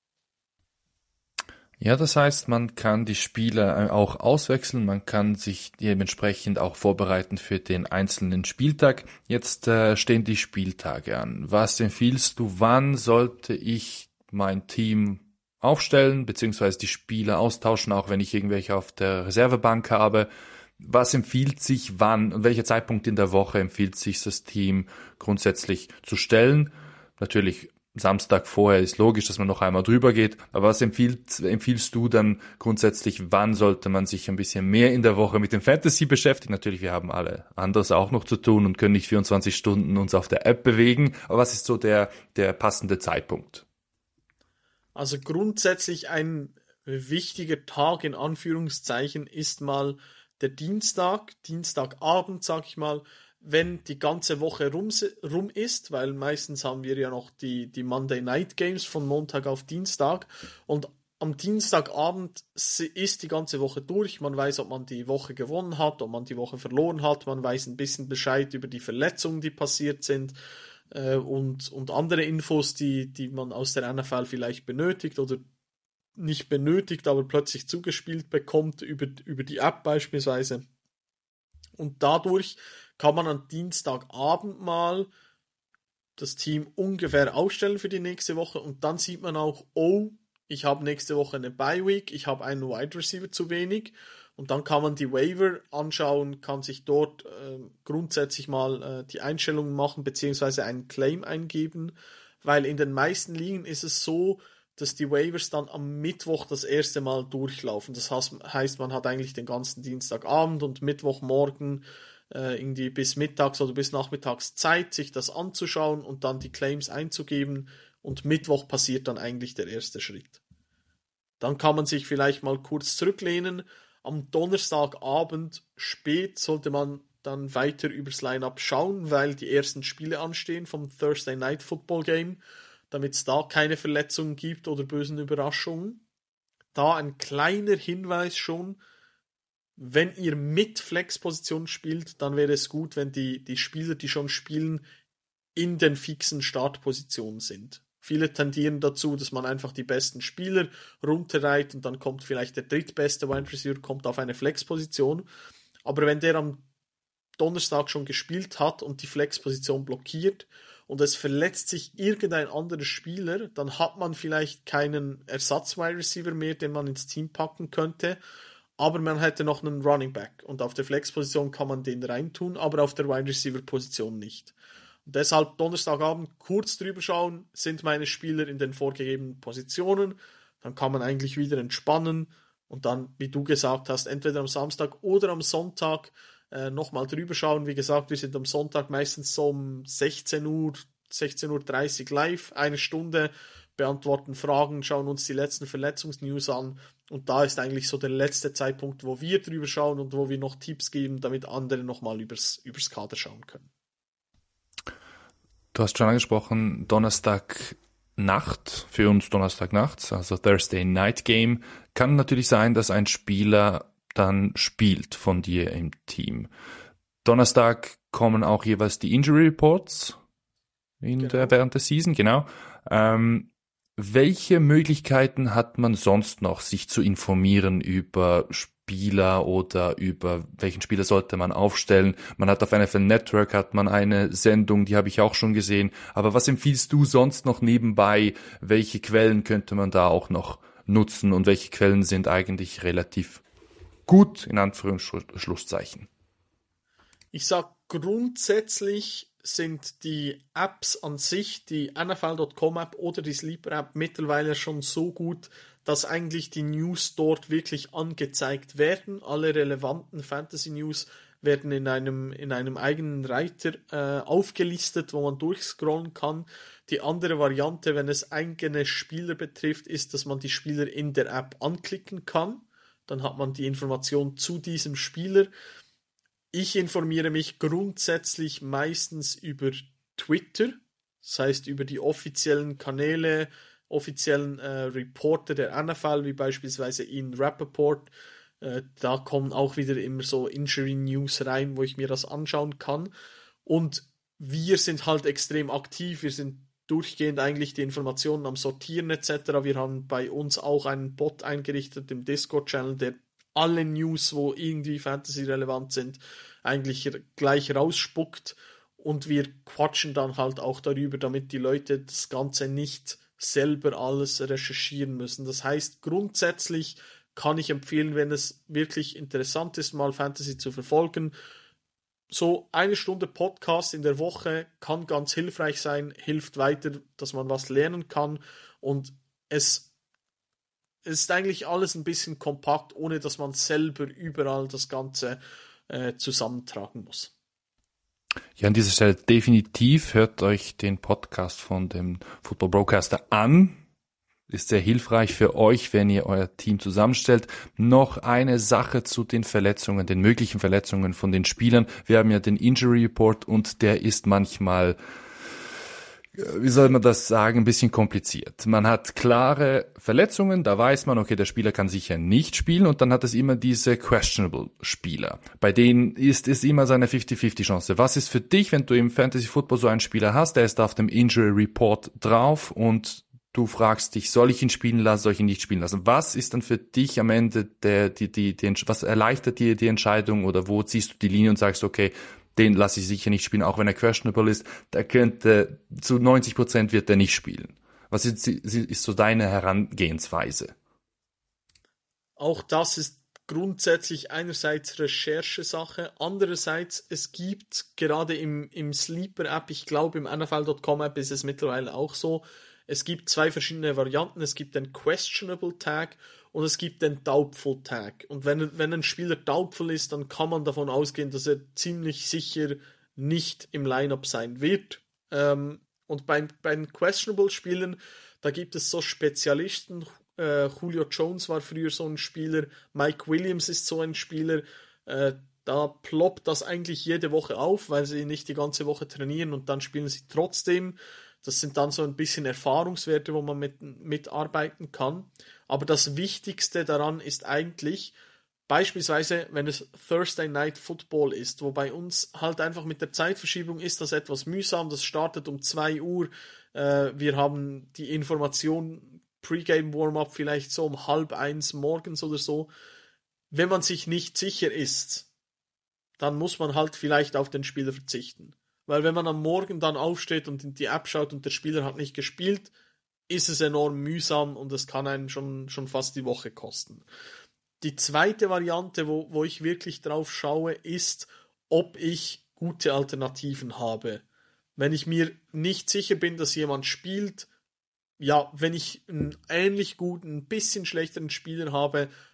Ja, das heißt, man kann die Spieler auch auswechseln, man kann sich dementsprechend auch vorbereiten für den einzelnen Spieltag. Jetzt äh, stehen die Spieltage an. Was empfiehlst du, wann sollte ich mein Team aufstellen, beziehungsweise die Spieler austauschen, auch wenn ich irgendwelche auf der Reservebank habe? Was empfiehlt sich wann und welcher Zeitpunkt in der Woche empfiehlt sich das Team grundsätzlich zu stellen? Natürlich Samstag vorher ist logisch, dass man noch einmal drüber geht, aber was empfiehlst, empfiehlst du dann grundsätzlich, wann sollte man sich ein bisschen mehr in der Woche mit dem Fantasy beschäftigen? Natürlich, wir haben alle anderes auch noch zu tun und können nicht vierundzwanzig Stunden uns auf der App bewegen, aber was ist so der, der passende Zeitpunkt? Also grundsätzlich ein wichtiger Tag in Anführungszeichen ist mal der Dienstag, Dienstagabend, sag ich mal, wenn die ganze Woche rum, rum ist, weil meistens haben wir ja noch die, die Monday Night Games von Montag auf Dienstag und am Dienstagabend ist die ganze Woche durch, man weiß, ob man die Woche gewonnen hat, ob man die Woche verloren hat, man weiß ein bisschen Bescheid über die Verletzungen, die passiert sind, Und, und andere Infos, die, die man aus der N F L vielleicht benötigt oder nicht benötigt, aber plötzlich zugespielt bekommt über, über die App beispielsweise. Und dadurch kann man am Dienstagabend mal das Team ungefähr aufstellen für die nächste Woche und dann sieht man auch, oh, ich habe nächste Woche eine Bye-Week, ich habe einen Wide Receiver zu wenig. Und dann kann man die Waiver anschauen, kann sich dort äh, grundsätzlich mal äh, die Einstellungen machen, beziehungsweise einen Claim eingeben, weil in den meisten Ligen ist es so, dass die Waivers dann am Mittwoch das erste Mal durchlaufen. Das heißt, man hat eigentlich den ganzen Dienstagabend und Mittwochmorgen äh, irgendwie bis mittags oder bis nachmittags Zeit, sich das anzuschauen und dann die Claims einzugeben und Mittwoch passiert dann eigentlich der erste Schritt. Dann kann man sich vielleicht mal kurz zurücklehnen. Am Donnerstagabend spät sollte man dann weiter übers Line-Up schauen, weil die ersten Spiele anstehen vom Thursday Night Football Game, damit es da keine Verletzungen gibt oder bösen Überraschungen. Da ein kleiner Hinweis schon, wenn ihr mit Flex-Position spielt, dann wäre es gut, wenn die, die Spieler, die schon spielen, in den fixen Startpositionen sind. Viele tendieren dazu, dass man einfach die besten Spieler runterreiht und dann kommt vielleicht der drittbeste Wide Receiver, kommt auf eine Flex-Position. Aber wenn der am Donnerstag schon gespielt hat und die Flex-Position blockiert und es verletzt sich irgendein anderer Spieler, dann hat man vielleicht keinen Ersatz-Wide Receiver mehr, den man ins Team packen könnte, aber man hätte noch einen Running Back und auf der Flex-Position kann man den reintun, aber auf der Wide Receiver-Position nicht. Und deshalb Donnerstagabend kurz drüber schauen, sind meine Spieler in den vorgegebenen Positionen, dann kann man eigentlich wieder entspannen und dann, wie du gesagt hast, entweder am Samstag oder am Sonntag äh, nochmal drüber schauen. Wie gesagt, wir sind am Sonntag meistens so um sechzehn Uhr, sechzehn Uhr dreißig live, eine Stunde beantworten Fragen, schauen uns die letzten Verletzungsnews an und da ist eigentlich so der letzte Zeitpunkt, wo wir drüber schauen und wo wir noch Tipps geben, damit andere nochmal übers, übers Kader schauen können. Du hast schon angesprochen, Donnerstagnacht, für uns Donnerstagnacht, also Thursday Night Game, kann natürlich sein, dass ein Spieler dann spielt von dir im Team. Donnerstag kommen auch jeweils die Injury Reports in Genau. der, während der Season, genau. Ähm, welche Möglichkeiten hat man sonst noch, sich zu informieren über Spieler oder über welchen Spieler sollte man aufstellen? Man hat auf N F L Network hat man eine Sendung, die habe ich auch schon gesehen. Aber was empfiehlst du sonst noch nebenbei? Welche Quellen könnte man da auch noch nutzen und welche Quellen sind eigentlich relativ gut, in Anführungszeichen? Ich sag grundsätzlich sind die Apps an sich, die N F L Punkt com App oder die Sleeper App mittlerweile schon so gut, dass eigentlich die News dort wirklich angezeigt werden. Alle relevanten Fantasy News werden in einem, in einem eigenen Reiter äh, aufgelistet, wo man durchscrollen kann. Die andere Variante, wenn es eigene Spieler betrifft, ist, dass man die Spieler in der App anklicken kann. Dann hat man die Information zu diesem Spieler. Ich informiere mich grundsätzlich meistens über Twitter, das heißt über die offiziellen Kanäle, offiziellen äh, Reporter der N F L, wie beispielsweise Ian Rappaport. Äh, da kommen auch wieder immer so Injury News rein, wo ich mir das anschauen kann. Und wir sind halt extrem aktiv, wir sind durchgehend eigentlich die Informationen am Sortieren et cetera. Wir haben bei uns auch einen Bot eingerichtet im Discord-Channel, der alle News, wo irgendwie Fantasy-relevant sind, eigentlich gleich rausspuckt und wir quatschen dann halt auch darüber, damit die Leute das Ganze nicht selber alles recherchieren müssen. Das heißt, grundsätzlich kann ich empfehlen, wenn es wirklich interessant ist, mal Fantasy zu verfolgen, so eine Stunde Podcast in der Woche kann ganz hilfreich sein, hilft weiter, dass man was lernen kann und es Es ist eigentlich alles ein bisschen kompakt, ohne dass man selber überall das Ganze äh, zusammentragen muss. Ja, an dieser Stelle definitiv hört euch den Podcast von dem Football Broadcaster an. Ist sehr hilfreich für euch, wenn ihr euer Team zusammenstellt. Noch eine Sache zu den Verletzungen, den möglichen Verletzungen von den Spielern. Wir haben ja den Injury Report und der ist manchmal, wie soll man das sagen, ein bisschen kompliziert. Man hat klare Verletzungen, da weiß man, okay, der Spieler kann sicher nicht spielen und dann hat es immer diese questionable Spieler. Bei denen ist es immer so eine fifty fifty Chance. Was ist für dich, wenn du im Fantasy Football so einen Spieler hast, der ist auf dem Injury Report drauf und du fragst dich, soll ich ihn spielen lassen, soll ich ihn nicht spielen lassen? Was ist dann für dich am Ende der, die, die, die, was erleichtert dir die Entscheidung oder wo ziehst du die Linie und sagst, okay, den lasse ich sicher nicht spielen, auch wenn er questionable ist. Der könnte, zu neunzig Prozent wird er nicht spielen. Was ist, ist so deine Herangehensweise? Auch das ist grundsätzlich einerseits Recherchesache, andererseits es gibt gerade im, im Sleeper-App, ich glaube im N F L Punkt com App ist es mittlerweile auch so, es gibt zwei verschiedene Varianten, es gibt den Questionable Tag und es gibt den Doubtful Tag. Und wenn, wenn ein Spieler doubtful ist, dann kann man davon ausgehen, dass er ziemlich sicher nicht im Lineup sein wird. Ähm, und bei, bei den Questionable-Spielern, da gibt es so Spezialisten. Äh, Julio Jones war früher so ein Spieler, Mike Williams ist so ein Spieler. Äh, da ploppt das eigentlich jede Woche auf, weil sie nicht die ganze Woche trainieren und dann spielen sie trotzdem. Das sind dann so ein bisschen Erfahrungswerte, wo man mit, mitarbeiten kann. Aber das Wichtigste daran ist eigentlich, beispielsweise, wenn es Thursday Night Football ist, wo bei uns halt einfach mit der Zeitverschiebung ist das etwas mühsam. Das startet um zwei Uhr. Äh, wir haben die Information, Pre-Game Warm-Up vielleicht so um halb eins morgens oder so. Wenn man sich nicht sicher ist, dann muss man halt vielleicht auf den Spieler verzichten. Weil wenn man am Morgen dann aufsteht und in die App schaut und der Spieler hat nicht gespielt, ist es enorm mühsam und es kann einen schon, schon fast die Woche kosten. Die zweite Variante, wo, wo ich wirklich drauf schaue, ist, ob ich gute Alternativen habe. Wenn ich mir nicht sicher bin, dass jemand spielt, ja, wenn ich einen ähnlich guten, ein bisschen schlechteren Spieler habe,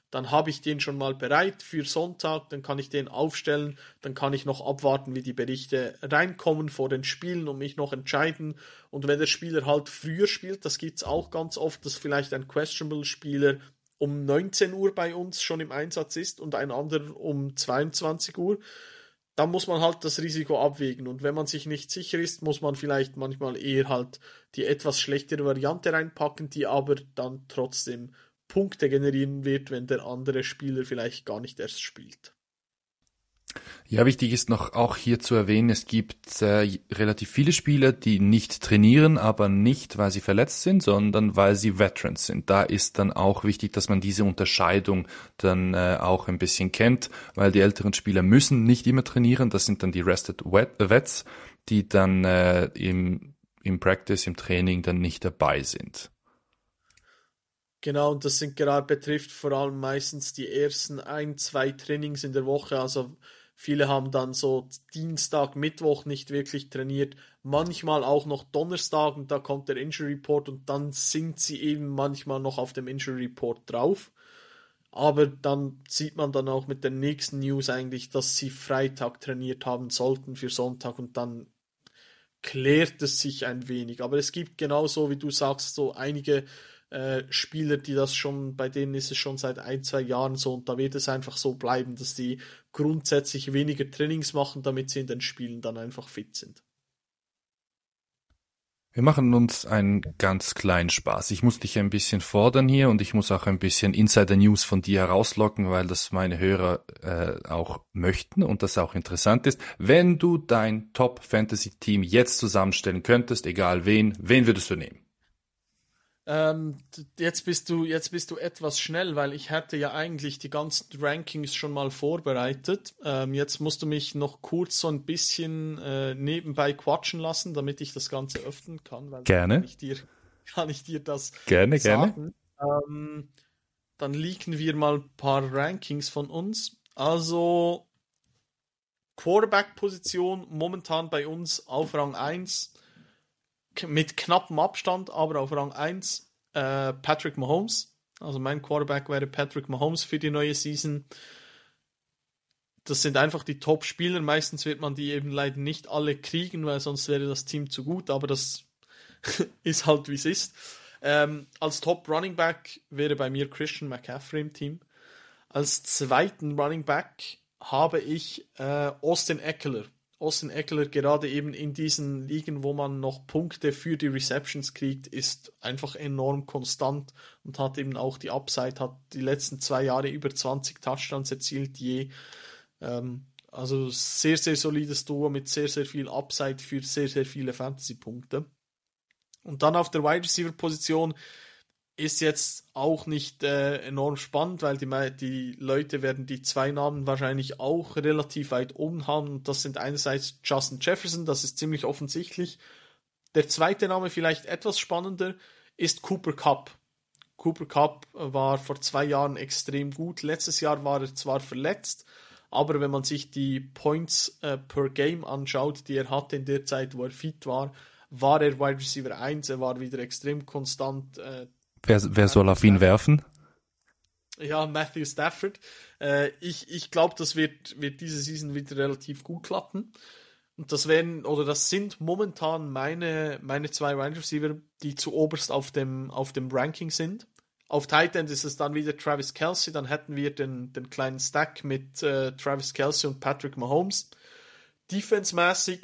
dann habe ich den schon mal bereit für Sonntag, dann kann ich den aufstellen, dann kann ich noch abwarten, wie die Berichte reinkommen vor den Spielen und mich noch entscheiden. Und wenn der Spieler halt früher spielt, das gibt's auch ganz oft, dass vielleicht ein Questionable-Spieler um neunzehn Uhr bei uns schon im Einsatz ist und ein anderer um zweiundzwanzig Uhr, dann muss man halt das Risiko abwägen. Und wenn man sich nicht sicher ist, muss man vielleicht manchmal eher halt die etwas schlechtere Variante reinpacken, die aber dann trotzdem Punkte generieren wird, wenn der andere Spieler vielleicht gar nicht erst spielt. Ja, wichtig ist noch auch hier zu erwähnen, es gibt äh, relativ viele Spieler, die nicht trainieren, aber nicht, weil sie verletzt sind, sondern weil sie Veterans sind. Da ist dann auch wichtig, dass man diese Unterscheidung dann äh, auch ein bisschen kennt, weil die älteren Spieler müssen nicht immer trainieren. Das sind dann die Rested Vets, die dann äh, im, im Practice, im Training dann nicht dabei sind. Genau, und das sind gerade betrifft vor allem meistens die ersten ein, zwei Trainings in der Woche. Also viele haben dann so Dienstag, Mittwoch nicht wirklich trainiert, manchmal auch noch Donnerstag und da kommt der Injury Report und dann sind sie eben manchmal noch auf dem Injury Report drauf. Aber dann sieht man dann auch mit der nächsten News eigentlich, dass sie Freitag trainiert haben sollten für Sonntag und dann klärt es sich ein wenig. Aber es gibt genauso, wie du sagst, so einige Äh, Spieler, die das schon, bei denen ist es schon seit ein, zwei Jahren so und da wird es einfach so bleiben, dass die grundsätzlich weniger Trainings machen, damit sie in den Spielen dann einfach fit sind. Wir machen uns einen ganz kleinen Spaß. Ich muss dich ein bisschen fordern hier und ich muss auch ein bisschen Insider-News von dir herauslocken, weil das meine Hörer äh, auch möchten und das auch interessant ist. Wenn du dein Top-Fantasy-Team jetzt zusammenstellen könntest, egal wen, wen würdest du nehmen? Ähm, jetzt bist du, jetzt bist du etwas schnell, weil ich hätte ja eigentlich die ganzen Rankings schon mal vorbereitet. Ähm, jetzt musst du mich noch kurz so ein bisschen äh, nebenbei quatschen lassen, damit ich das Ganze öffnen kann. Weil Gerne. Kann ich dir, kann ich dir das Gerne, sagen. gerne. Ähm, dann leaken wir mal ein paar Rankings von uns. Also Quarterback-Position momentan bei uns auf Rang eins. Mit knappem Abstand, aber auf Rang eins äh, Patrick Mahomes. Also mein Quarterback wäre Patrick Mahomes für die neue Season. Das sind einfach die Top-Spieler. Meistens wird man die eben leider nicht alle kriegen, weil sonst wäre das Team zu gut, aber das ist halt wie es ist. Ähm, als Top-Running Back wäre bei mir Christian McCaffrey im Team. Als zweiten Running Back habe ich äh, Austin Eckler. Austin Eckler gerade eben in diesen Ligen, wo man noch Punkte für die Receptions kriegt, ist einfach enorm konstant und hat eben auch die Upside, hat die letzten zwei Jahre über zwanzig Touchdowns erzielt je. Ähm, also sehr, sehr solides Duo mit sehr, sehr viel Upside für sehr, sehr viele Fantasy-Punkte. Und dann auf der Wide Receiver-Position ist jetzt auch nicht äh, enorm spannend, weil die, die Leute werden die zwei Namen wahrscheinlich auch relativ weit oben haben. Und das sind einerseits Justin Jefferson, das ist ziemlich offensichtlich. Der zweite Name vielleicht etwas spannender ist Cooper Kupp. Cooper Kupp war vor zwei Jahren extrem gut. Letztes Jahr war er zwar verletzt, aber wenn man sich die Points äh, per Game anschaut, die er hatte in der Zeit, wo er fit war, war er Wide Receiver eins. Er war wieder extrem konstant. Äh, Wer, wer soll auf ihn werfen? Ja, Matthew Stafford. Äh, ich ich glaube, das wird, wird diese Season wieder relativ gut klappen. Und das werden, oder das sind momentan meine, meine zwei Wide Receiver, die zu oberst auf dem, auf dem Ranking sind. Auf Tight End ist es dann wieder Travis Kelce, dann hätten wir den, den kleinen Stack mit äh, Travis Kelce und Patrick Mahomes. Defense-mäßig,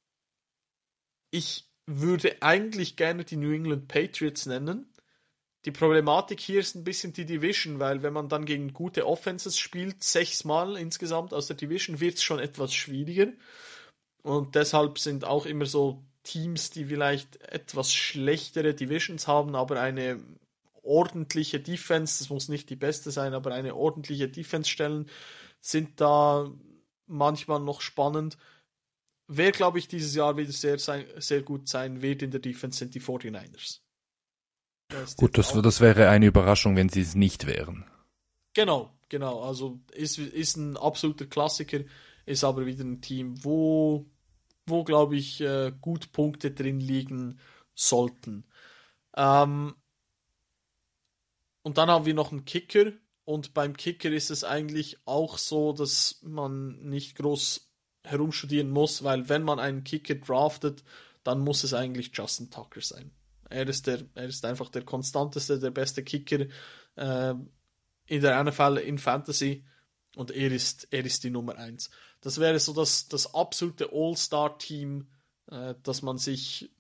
ich würde eigentlich gerne die New England Patriots nennen. Die Problematik hier ist ein bisschen die Division, weil wenn man dann gegen gute Offenses spielt, sechsmal insgesamt aus der Division, wird es schon etwas schwieriger. Und deshalb sind auch immer so Teams, die vielleicht etwas schlechtere Divisions haben, aber eine ordentliche Defense, das muss nicht die beste sein, aber eine ordentliche Defense stellen, sind da manchmal noch spannend. Wer, glaube ich, dieses Jahr wieder sehr, sehr gut sein wird in der Defense, sind die forty-niners. Gut, das, das wäre eine Überraschung, wenn sie es nicht wären. Genau, genau. Also ist, ist ein absoluter Klassiker, ist aber wieder ein Team, wo, wo glaube ich, äh, gut Punkte drin liegen sollten. Ähm, und dann haben wir noch einen Kicker. Und beim Kicker ist es eigentlich auch so, dass man nicht groß herumstudieren muss, weil wenn man einen Kicker draftet, dann muss es eigentlich Justin Tucker sein. Er ist, der, er ist einfach der konstanteste, der beste Kicker äh, in der N F L, in Fantasy, und er ist, er ist die Nummer eins. Das wäre so das, das absolute All-Star-Team, äh, das man sich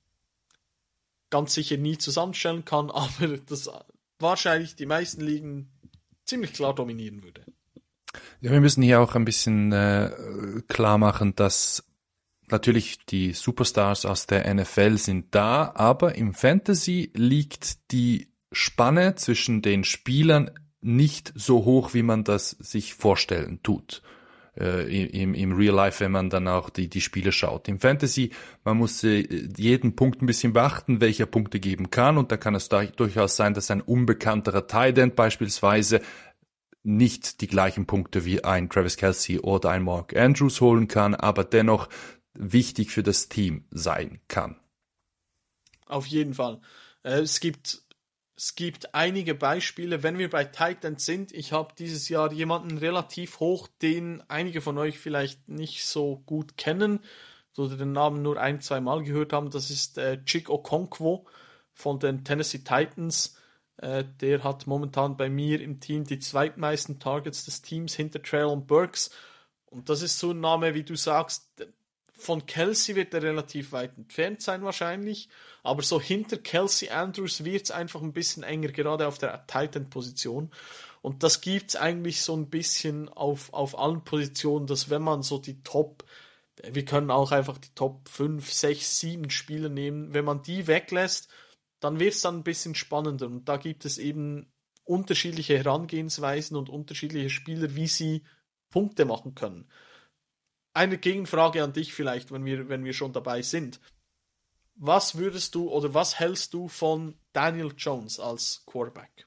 ganz sicher nie zusammenstellen kann, aber das wahrscheinlich die meisten Ligen ziemlich klar dominieren würde. Ja, wir müssen hier auch ein bisschen äh, klar machen, dass natürlich die Superstars aus der N F L sind da, aber im Fantasy liegt die Spanne zwischen den Spielern nicht so hoch, wie man das sich vorstellen tut. Äh, im, im Real Life, wenn man dann auch die, die Spiele schaut. Im Fantasy, man muss äh, jeden Punkt ein bisschen beachten, welcher Punkte geben kann, und da kann es da durchaus sein, dass ein unbekannterer Tight End beispielsweise nicht die gleichen Punkte wie ein Travis Kelce oder ein Mark Andrews holen kann, aber dennoch wichtig für das Team sein kann. Auf jeden Fall. Äh, es gibt es gibt einige Beispiele, wenn wir bei Tight End sind. Ich habe dieses Jahr jemanden relativ hoch, den einige von euch vielleicht nicht so gut kennen oder den Namen nur ein, zwei Mal gehört haben. Das ist äh, Chig Okonkwo von den Tennessee Titans. Äh, der hat momentan bei mir im Team die zweitmeisten Targets des Teams hinter Treylon Burks. Und das ist so ein Name, wie du sagst, von Kelce wird er relativ weit entfernt sein wahrscheinlich, aber so hinter Kelce Andrews wird es einfach ein bisschen enger, gerade auf der Tight End Position. Und das gibt es eigentlich so ein bisschen auf, auf allen Positionen, dass wenn man so die Top, wir können auch einfach die Top fünf, sechs, sieben Spieler nehmen, wenn man die weglässt, dann wird es dann ein bisschen spannender. Und da gibt es eben unterschiedliche Herangehensweisen und unterschiedliche Spieler, wie sie Punkte machen können. Eine Gegenfrage an dich vielleicht, wenn wir, wenn wir schon dabei sind. Was würdest du oder was hältst du von Daniel Jones als Quarterback?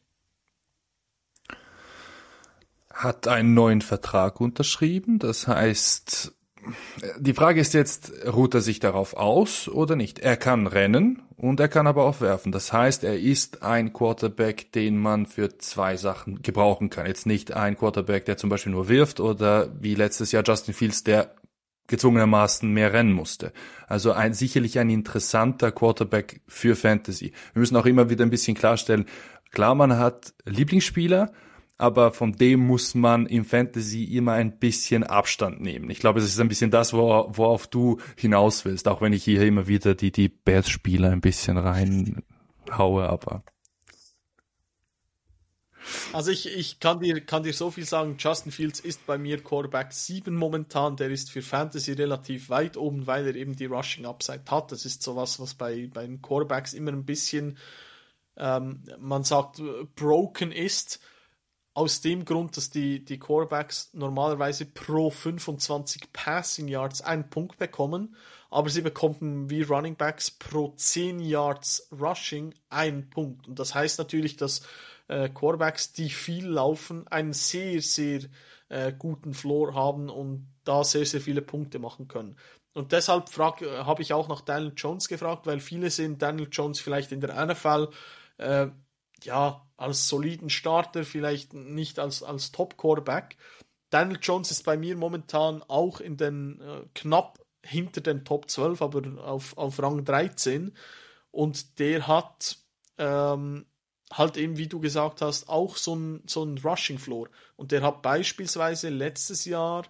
Hat einen neuen Vertrag unterschrieben, das heißt, die Frage ist jetzt, ruht er sich darauf aus oder nicht? Er kann rennen und er kann aber auch werfen. Das heißt, er ist ein Quarterback, den man für zwei Sachen gebrauchen kann. Jetzt nicht ein Quarterback, der zum Beispiel nur wirft, oder wie letztes Jahr Justin Fields, der gezwungenermaßen mehr rennen musste. Also ein sicherlich ein interessanter Quarterback für Fantasy. Wir müssen auch immer wieder ein bisschen klarstellen, klar, man hat Lieblingsspieler, aber von dem muss man im Fantasy immer ein bisschen Abstand nehmen. Ich glaube, es ist ein bisschen das, wo, worauf du hinaus willst, auch wenn ich hier immer wieder die, die Bears-Spieler ein bisschen reinhaue, aber... Also ich, ich kann dir, kann dir so viel sagen, Justin Fields ist bei mir Quarterback sieben momentan, der ist für Fantasy relativ weit oben, weil er eben die Rushing Upside hat. Das ist sowas, was bei, bei den Quarterbacks immer ein bisschen, ähm, man sagt, broken ist. Aus dem Grund, dass die, die Quarterbacks normalerweise pro fünfundzwanzig Passing Yards einen Punkt bekommen, aber sie bekommen wie Running Backs pro zehn Yards Rushing einen Punkt. Und das heißt natürlich, dass äh, Quarterbacks, die viel laufen, einen sehr, sehr äh, guten Floor haben und da sehr, sehr viele Punkte machen können. Und deshalb äh, habe ich auch nach Daniel Jones gefragt, weil viele sehen Daniel Jones vielleicht in der N F L äh, ja, als soliden Starter, vielleicht nicht als, als Top-Quarterback. Daniel Jones ist bei mir momentan auch in den äh, knapp hinter den Top zwölf, aber auf, auf Rang dreizehn. Und der hat ähm, halt eben, wie du gesagt hast, auch so ein, so ein Rushing-Floor. Und der hat beispielsweise letztes Jahr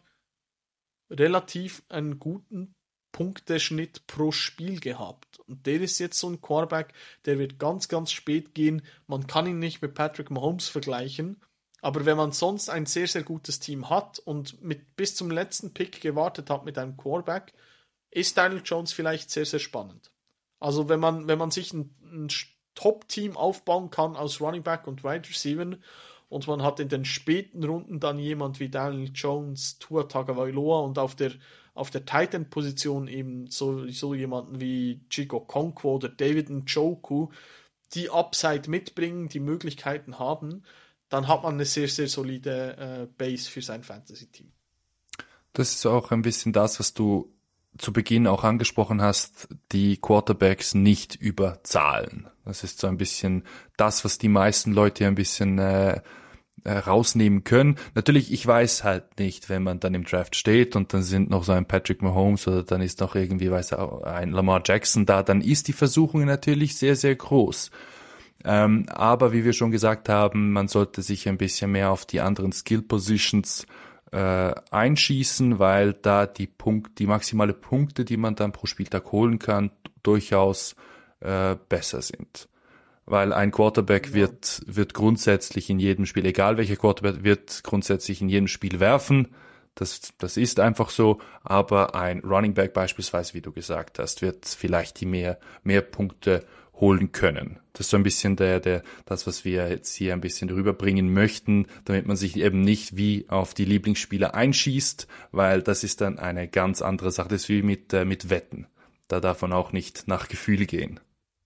relativ einen guten Punkteschnitt pro Spiel gehabt. Und der ist jetzt so ein Quarterback, der wird ganz, ganz spät gehen. Man kann ihn nicht mit Patrick Mahomes vergleichen, aber wenn man sonst ein sehr, sehr gutes Team hat und mit bis zum letzten Pick gewartet hat mit einem Quarterback, ist Daniel Jones vielleicht sehr, sehr spannend. Also wenn man, wenn man sich ein, ein Top-Team aufbauen kann aus Running Back und Wide Receiver und man hat in den späten Runden dann jemand wie Daniel Jones, Tua Tagovailoa und auf der auf der Tight End Position eben so, so jemanden wie Chig Okonkwo oder David Njoku, die Upside mitbringen, die Möglichkeiten haben, dann hat man eine sehr, sehr solide äh, Base für sein Fantasy-Team. Das ist auch ein bisschen das, was du zu Beginn auch angesprochen hast, die Quarterbacks nicht überzahlen. Das ist so ein bisschen das, was die meisten Leute ein bisschen äh, äh, rausnehmen können. Natürlich, ich weiß halt nicht, wenn man dann im Draft steht und dann sind noch so ein Patrick Mahomes oder dann ist noch irgendwie, weiß ich, ein Lamar Jackson da, dann ist die Versuchung natürlich sehr, sehr groß. Ähm, aber wie wir schon gesagt haben, man sollte sich ein bisschen mehr auf die anderen Skill Positions äh, einschießen, weil da die Punkt, die maximale Punkte, die man dann pro Spieltag holen kann, durchaus äh, besser sind. Weil ein Quarterback Ja. wird wird grundsätzlich in jedem Spiel, egal welcher Quarterback, wird grundsätzlich in jedem Spiel werfen. Das das ist einfach so. Aber ein Running Back beispielsweise, wie du gesagt hast, wird vielleicht die mehr mehr Punkte holen können. Das ist so ein bisschen der, der, das, was wir jetzt hier ein bisschen rüberbringen möchten, damit man sich eben nicht wie auf die Lieblingsspieler einschießt, weil das ist dann eine ganz andere Sache. Das ist wie mit, äh, mit Wetten. Da darf man auch nicht nach Gefühl gehen.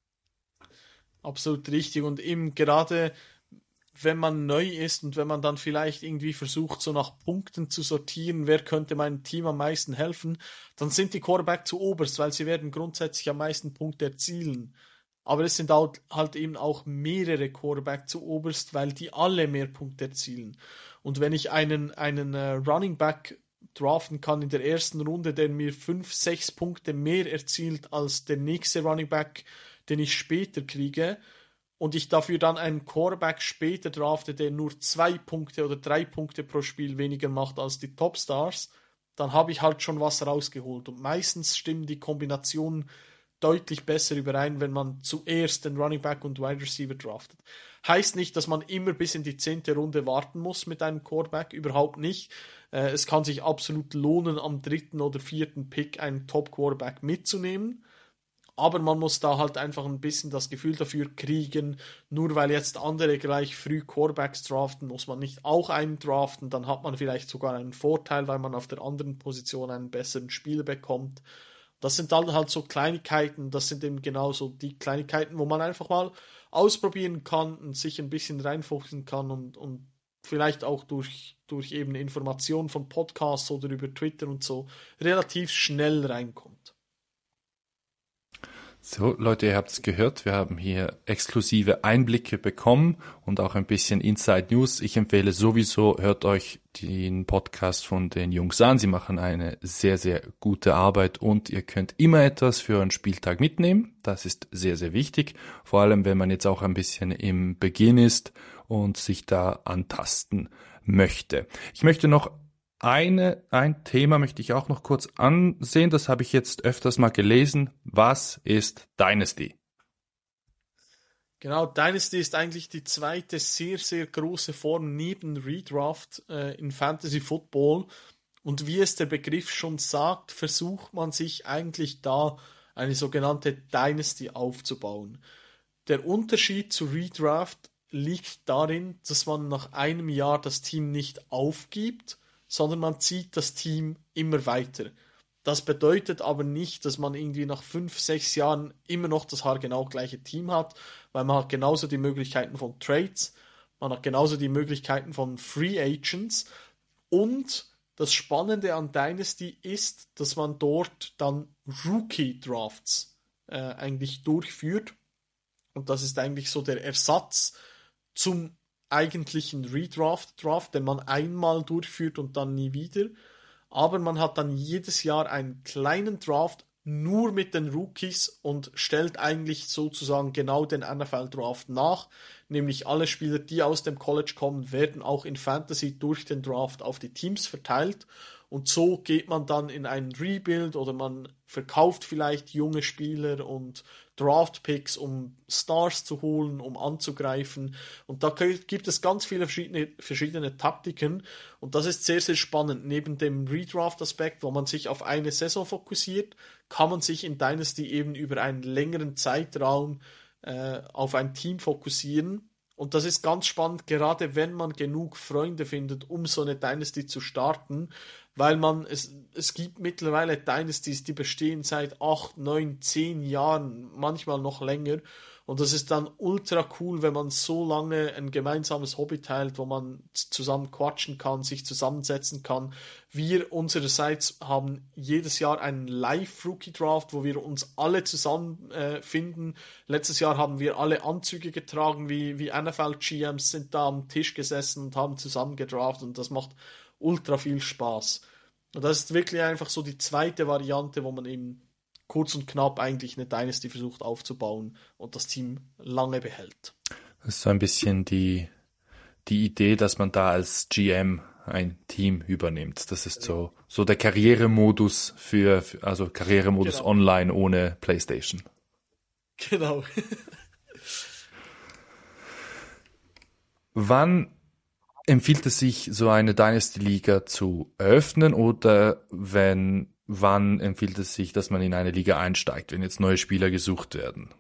Absolut richtig. Und eben gerade, wenn man neu ist und wenn man dann vielleicht irgendwie versucht, so nach Punkten zu sortieren, wer könnte meinem Team am meisten helfen, dann sind die Quarterback zu oberst, weil sie werden grundsätzlich am meisten Punkte erzielen. Aber es sind halt, halt eben auch mehrere Quarterback zu oberst, weil die alle mehr Punkte erzielen. Und wenn ich einen, einen äh, Running Back draften kann in der ersten Runde, der mir fünf, sechs Punkte mehr erzielt als der nächste Running Back, den ich später kriege, und ich dafür dann einen Quarterback später drafte, der nur zwei Punkte oder drei Punkte pro Spiel weniger macht als die Topstars, dann habe ich halt schon was rausgeholt. Und meistens stimmen die Kombinationen deutlich besser überein, wenn man zuerst den Running Back und Wide Receiver draftet. Heißt nicht, dass man immer bis in die zehnte Runde warten muss mit einem Quarterback, überhaupt nicht. Äh, es kann sich absolut lohnen, am dritten oder vierten Pick einen Top-Quarterback mitzunehmen. Aber man muss da halt einfach ein bisschen das Gefühl dafür kriegen, nur weil jetzt andere gleich früh Quarterbacks draften, muss man nicht auch einen draften, dann hat man vielleicht sogar einen Vorteil, weil man auf der anderen Position einen besseren Spieler bekommt. Das sind dann halt so Kleinigkeiten, das sind eben genauso die Kleinigkeiten, wo man einfach mal ausprobieren kann und sich ein bisschen reinfuchsen kann und, und vielleicht auch durch, durch eben Informationen von Podcasts oder über Twitter und so relativ schnell reinkommt. So, Leute, ihr habt es gehört, wir haben hier exklusive Einblicke bekommen und auch ein bisschen Inside News. Ich empfehle sowieso, hört euch den Podcast von den Jungs an. Sie machen eine sehr, sehr gute Arbeit und ihr könnt immer etwas für einen Spieltag mitnehmen. Das ist sehr, sehr wichtig, vor allem wenn man jetzt auch ein bisschen im Beginn ist und sich da antasten möchte. Ich möchte noch Eine, ein Thema möchte ich auch noch kurz ansehen, das habe ich jetzt öfters mal gelesen. Was ist Dynasty? Genau, Dynasty ist eigentlich die zweite sehr, sehr große Form neben Redraft äh, in Fantasy Football. Und wie es der Begriff schon sagt, versucht man sich eigentlich da eine sogenannte Dynasty aufzubauen. Der Unterschied zu Redraft liegt darin, dass man nach einem Jahr das Team nicht aufgibt, sondern man zieht das Team immer weiter. Das bedeutet aber nicht, dass man irgendwie nach fünf, sechs Jahren immer noch das haargenau gleiche Team hat, weil man hat genauso die Möglichkeiten von Trades, man hat genauso die Möglichkeiten von Free Agents und das Spannende an Dynasty ist, dass man dort dann Rookie-Drafts äh, eigentlich durchführt und das ist eigentlich so der Ersatz zum eigentlichen Redraft-Draft, den man einmal durchführt und dann nie wieder. Aber man hat dann jedes Jahr einen kleinen Draft nur mit den Rookies und stellt eigentlich sozusagen genau den N F L-Draft nach. Nämlich alle Spieler, die aus dem College kommen, werden auch in Fantasy durch den Draft auf die Teams verteilt. Und so geht man dann in einen Rebuild oder man verkauft vielleicht junge Spieler und Draft-Picks, um Stars zu holen, um anzugreifen. Und da gibt es ganz viele verschiedene, verschiedene Taktiken. Und das ist sehr, sehr spannend. Neben dem Redraft-Aspekt, wo man sich auf eine Saison fokussiert, kann man sich in Dynasty eben über einen längeren Zeitraum äh, auf ein Team fokussieren. Und das ist ganz spannend, gerade wenn man genug Freunde findet, um so eine Dynasty zu starten, weil man, es, es gibt mittlerweile Dynasties, die bestehen seit acht, neun, zehn Jahren, manchmal noch länger. Und das ist dann ultra cool, wenn man so lange ein gemeinsames Hobby teilt, wo man zusammen quatschen kann, sich zusammensetzen kann. Wir unsererseits haben jedes Jahr einen Live-Rookie-Draft, wo wir uns alle zusammen äh, finden. Letztes Jahr haben wir alle Anzüge getragen, wie, wie N F L-G Ms, sind da am Tisch gesessen und haben zusammen gedraft und das macht ultra viel Spaß. Und das ist wirklich einfach so die zweite Variante, wo man eben kurz und knapp eigentlich eine Dynasty versucht aufzubauen und das Team lange behält. Das ist so ein bisschen die, die Idee, dass man da als G M ein Team übernimmt. Das ist so, so der Karrieremodus für, also Karrieremodus Genau. online ohne PlayStation. Genau. Wann empfiehlt es sich, so eine Dynasty-Liga zu eröffnen oder wenn, wann empfiehlt es sich, dass man in eine Liga einsteigt, wenn jetzt neue Spieler gesucht werden?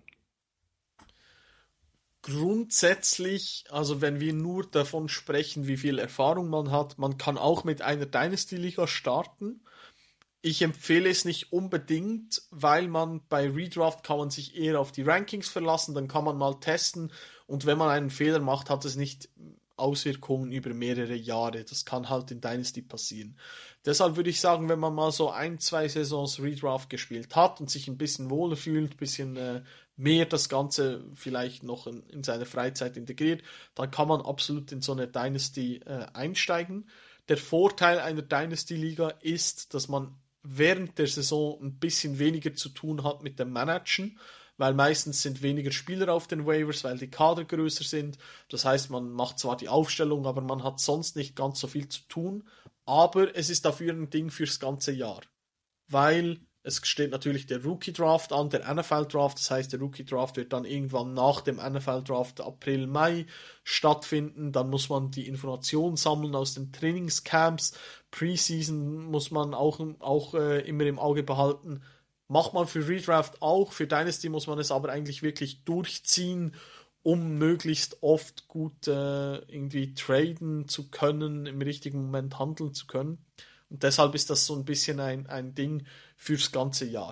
Grundsätzlich, also wenn wir nur davon sprechen, wie viel Erfahrung man hat, man kann auch mit einer Dynasty-Liga starten. Ich empfehle es nicht unbedingt, weil man bei Redraft kann man sich eher auf die Rankings verlassen, dann kann man mal testen und wenn man einen Fehler macht, hat es nicht Auswirkungen über mehrere Jahre. Das kann halt in Dynasty passieren. Deshalb würde ich sagen, wenn man mal so ein, zwei Saisons Redraft gespielt hat und sich ein bisschen wohler fühlt, ein bisschen äh, mehr das Ganze vielleicht noch in, in seiner Freizeit integriert, dann kann man absolut in so eine Dynasty äh, einsteigen. Der Vorteil einer Dynasty-Liga ist, dass man während der Saison ein bisschen weniger zu tun hat mit dem Managen, weil meistens sind weniger Spieler auf den Waivers, weil die Kader größer sind. Das heißt, man macht zwar die Aufstellung, aber man hat sonst nicht ganz so viel zu tun. Aber es ist dafür ein Ding fürs ganze Jahr. Weil es steht natürlich der Rookie-Draft an, der N F L-Draft. Das heißt, der Rookie-Draft wird dann irgendwann nach dem N F L-Draft April, Mai stattfinden. Dann muss man die Informationen sammeln aus den Trainingscamps. Preseason muss man auch, auch äh, immer im Auge behalten. Macht man für Redraft auch, für Dynasty muss man es aber eigentlich wirklich durchziehen, um möglichst oft gut äh, irgendwie traden zu können, im richtigen Moment handeln zu können. Und deshalb ist das so ein bisschen ein, ein Ding fürs ganze Jahr.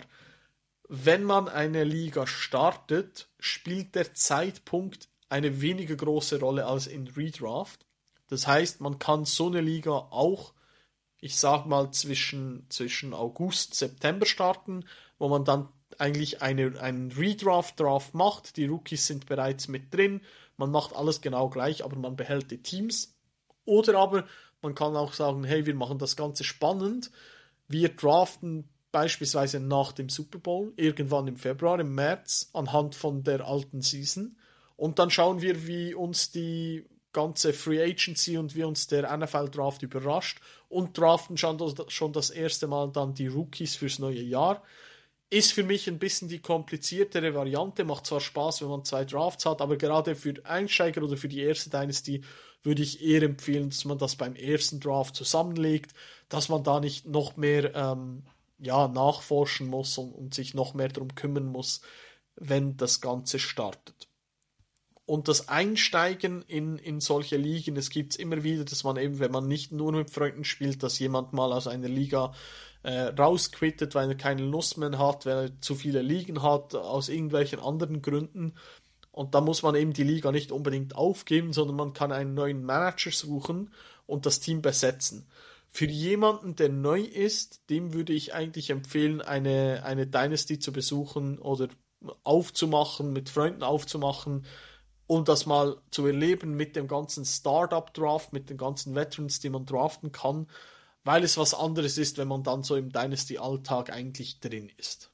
Wenn man eine Liga startet, spielt der Zeitpunkt eine weniger große Rolle als in Redraft. Das heißt, man kann so eine Liga auch, ich sag mal, zwischen, zwischen August, September starten, wo man dann eigentlich eine, einen Redraft-Draft macht. Die Rookies sind bereits mit drin. Man macht alles genau gleich, aber man behält die Teams. Oder aber man kann auch sagen, hey, wir machen das Ganze spannend. Wir draften beispielsweise nach dem Super Bowl, irgendwann im Februar, im März, anhand von der alten Season. Und dann schauen wir, wie uns die ganze Free Agency und wie uns der N F L-Draft überrascht und draften schon das, schon das erste Mal dann die Rookies fürs neue Jahr. Ist für mich ein bisschen die kompliziertere Variante, macht zwar Spaß, wenn man zwei Drafts hat, aber gerade für Einsteiger oder für die erste Dynasty würde ich eher empfehlen, dass man das beim ersten Draft zusammenlegt, dass man da nicht noch mehr ähm, ja, nachforschen muss und, und sich noch mehr darum kümmern muss, wenn das Ganze startet. Und das Einsteigen in, in solche Ligen, es gibt es immer wieder, dass man eben, wenn man nicht nur mit Freunden spielt, dass jemand mal aus einer Liga äh, rausquittet, weil er keine Lust mehr hat, weil er zu viele Ligen hat, aus irgendwelchen anderen Gründen. Und da muss man eben die Liga nicht unbedingt aufgeben, sondern man kann einen neuen Manager suchen und das Team besetzen. Für jemanden, der neu ist, dem würde ich eigentlich empfehlen, eine, eine Dynasty zu besuchen oder aufzumachen, mit Freunden aufzumachen, um das mal zu erleben mit dem ganzen Startup-Draft, mit den ganzen Veterans, die man draften kann, weil es was anderes ist, wenn man dann so im Dynasty-Alltag eigentlich drin ist.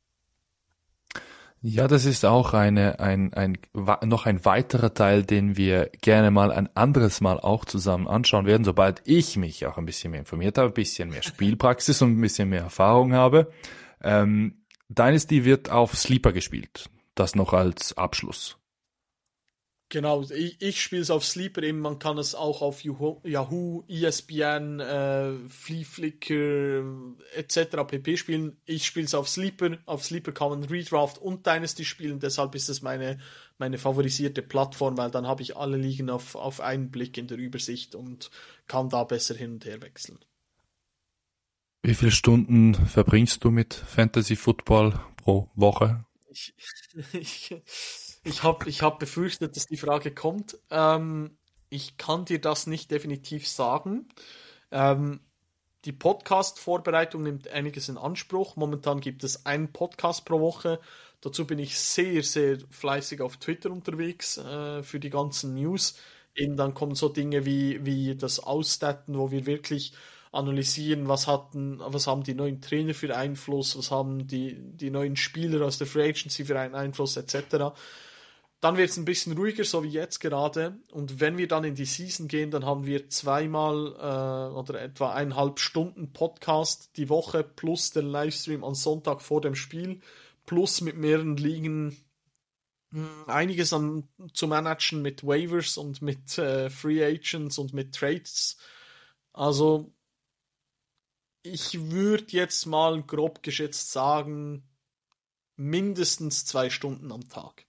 Ja, das ist auch eine, ein, ein, noch ein weiterer Teil, den wir gerne mal ein anderes Mal auch zusammen anschauen werden, sobald ich mich auch ein bisschen mehr informiert habe, ein bisschen mehr Spielpraxis und ein bisschen mehr Erfahrung habe. Ähm, Dynasty wird auf Sleeper gespielt. Das noch als Abschluss. Genau, ich, ich spiele es auf Sleeper, eben man kann es auch auf Yahoo, E S P N, äh, Flea Flickr et cetera pp. Spielen. Ich spiele es auf Sleeper. Auf Sleeper kann man Redraft und Dynasty spielen, deshalb ist es meine, meine favorisierte Plattform, weil dann habe ich alle Ligen auf, auf einen Blick in der Übersicht und kann da besser hin und her wechseln. Wie viele Stunden verbringst du mit Fantasy Football pro Woche? Ich, ich, Ich habe ich hab befürchtet, dass die Frage kommt. Ähm, ich kann dir das nicht definitiv sagen. Ähm, die Podcast-Vorbereitung nimmt einiges in Anspruch. Momentan gibt es einen Podcast pro Woche. Dazu bin ich sehr, sehr fleißig auf Twitter unterwegs äh, für die ganzen News. Eben dann kommen so Dinge wie, wie das Ausstatten, wo wir wirklich analysieren, was hatten, was haben die neuen Trainer für Einfluss, was haben die, die neuen Spieler aus der Free Agency für einen Einfluss et cetera. Dann wird es ein bisschen ruhiger, so wie jetzt gerade. Und wenn wir dann in die Season gehen, dann haben wir zweimal äh, oder etwa eineinhalb Stunden Podcast die Woche plus den Livestream am Sonntag vor dem Spiel, plus mit mehreren Ligen mh, einiges an, zu managen mit Waivers und mit äh, Free Agents und mit Trades. Also ich würde jetzt mal grob geschätzt sagen, mindestens zwei Stunden am Tag.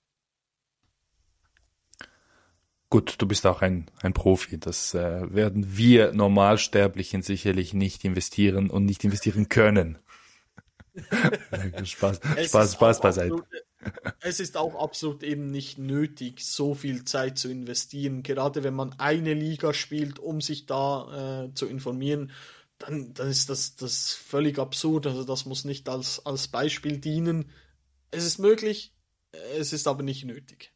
Gut, du bist auch ein, ein Profi. Das äh, werden wir Normalsterblichen sicherlich nicht investieren und nicht investieren können. Spaß, Spaß, Spaß beiseite. Absolut, es ist auch absolut eben nicht nötig, so viel Zeit zu investieren. Gerade wenn man eine Liga spielt, um sich da äh, zu informieren, dann, dann ist das, das völlig absurd. Also das muss nicht als, als Beispiel dienen. Es ist möglich, es ist aber nicht nötig.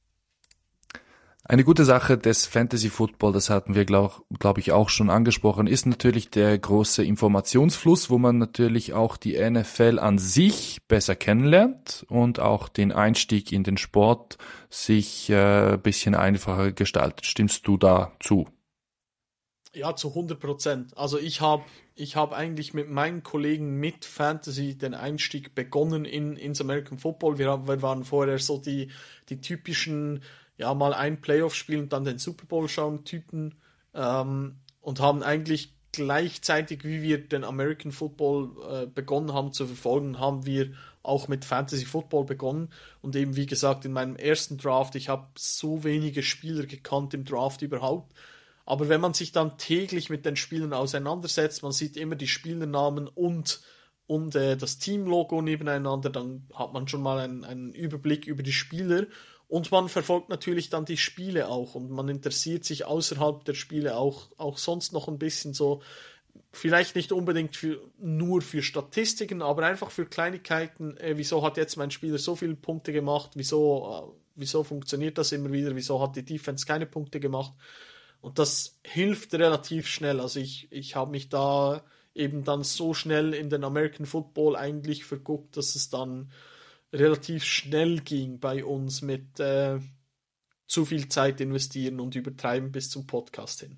Eine gute Sache des Fantasy Football, das hatten wir, glaube glaub ich, auch schon angesprochen, ist natürlich der große Informationsfluss, wo man natürlich auch die N F L an sich besser kennenlernt und auch den Einstieg in den Sport sich äh, ein bisschen einfacher gestaltet. Stimmst du da zu? Ja, zu hundert Prozent. Also ich habe ich hab eigentlich mit meinen Kollegen mit Fantasy den Einstieg begonnen in, ins American Football. Wir, haben, wir waren vorher so die, die typischen, ja, mal ein Playoff-Spiel und dann den Super Bowl schauen Typen ähm, und haben eigentlich gleichzeitig, wie wir den American Football äh, begonnen haben zu verfolgen, haben wir auch mit Fantasy Football begonnen. Und eben, wie gesagt, in meinem ersten Draft, ich habe so wenige Spieler gekannt im Draft überhaupt. Aber wenn man sich dann täglich mit den Spielern auseinandersetzt, man sieht immer die Spielernamen und, und äh, das Teamlogo nebeneinander, dann hat man schon mal einen, einen Überblick über die Spieler und man verfolgt natürlich dann die Spiele auch und man interessiert sich außerhalb der Spiele auch, auch sonst noch ein bisschen so, vielleicht nicht unbedingt für, nur für Statistiken, aber einfach für Kleinigkeiten, äh, wieso hat jetzt mein Spieler so viele Punkte gemacht, wieso, äh, wieso funktioniert das immer wieder, wieso hat die Defense keine Punkte gemacht. Und das hilft relativ schnell. Also ich, ich habe mich da eben dann so schnell in den American Football eigentlich verguckt, dass es dann relativ schnell ging bei uns mit äh, zu viel Zeit investieren und übertreiben bis zum Podcast hin.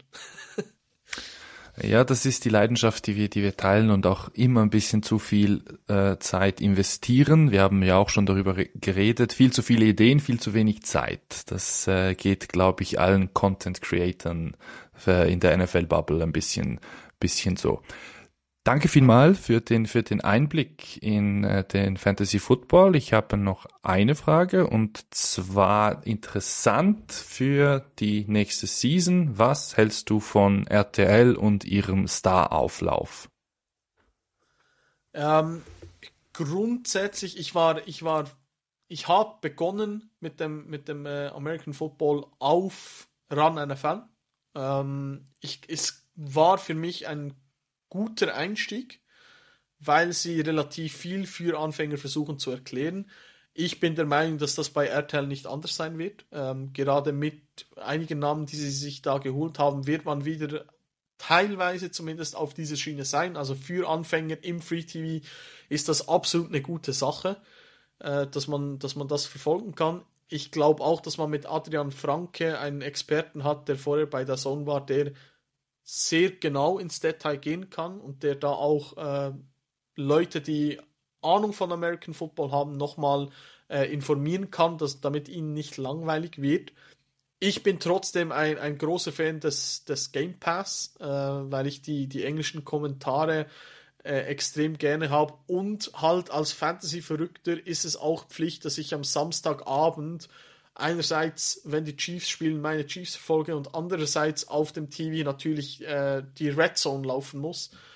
Ja, das ist die Leidenschaft, die wir, die wir teilen und auch immer ein bisschen zu viel äh, Zeit investieren. Wir haben ja auch schon darüber geredet. Viel zu viele Ideen, viel zu wenig Zeit. Das äh, geht, glaube ich, allen Content-Creatern äh, in der N F L-Bubble ein bisschen, bisschen so. Danke vielmal für den, für den Einblick in äh, den Fantasy Football. Ich habe noch eine Frage und zwar interessant für die nächste Season. Was hältst du von R T L und ihrem Star-Auflauf? Ähm, grundsätzlich, ich war, ich war, ich habe begonnen mit dem, mit dem äh, American Football auf Run N F L. Ähm, ich, es war für mich ein guter Einstieg, weil sie relativ viel für Anfänger versuchen zu erklären. Ich bin der Meinung, dass das bei R T L nicht anders sein wird. Ähm, gerade mit einigen Namen, die sie sich da geholt haben, wird man wieder teilweise zumindest auf dieser Schiene sein. Also für Anfänger im Free T V ist das absolut eine gute Sache, äh, dass man, dass man das verfolgen kann. Ich glaube auch, dass man mit Adrian Franke einen Experten hat, der vorher bei der Zone war, der sehr genau ins Detail gehen kann und der da auch äh, Leute, die Ahnung von American Football haben, nochmal äh, informieren kann, dass, damit ihnen nicht langweilig wird. Ich bin trotzdem ein, ein großer Fan des, des Game Pass, äh, weil ich die, die englischen Kommentare äh, extrem gerne habe und halt als Fantasy-Verrückter ist es auch Pflicht, dass ich am Samstagabend einerseits, wenn die Chiefs spielen, meine Chiefs verfolge und andererseits auf dem T V natürlich äh, die Red Zone laufen muss,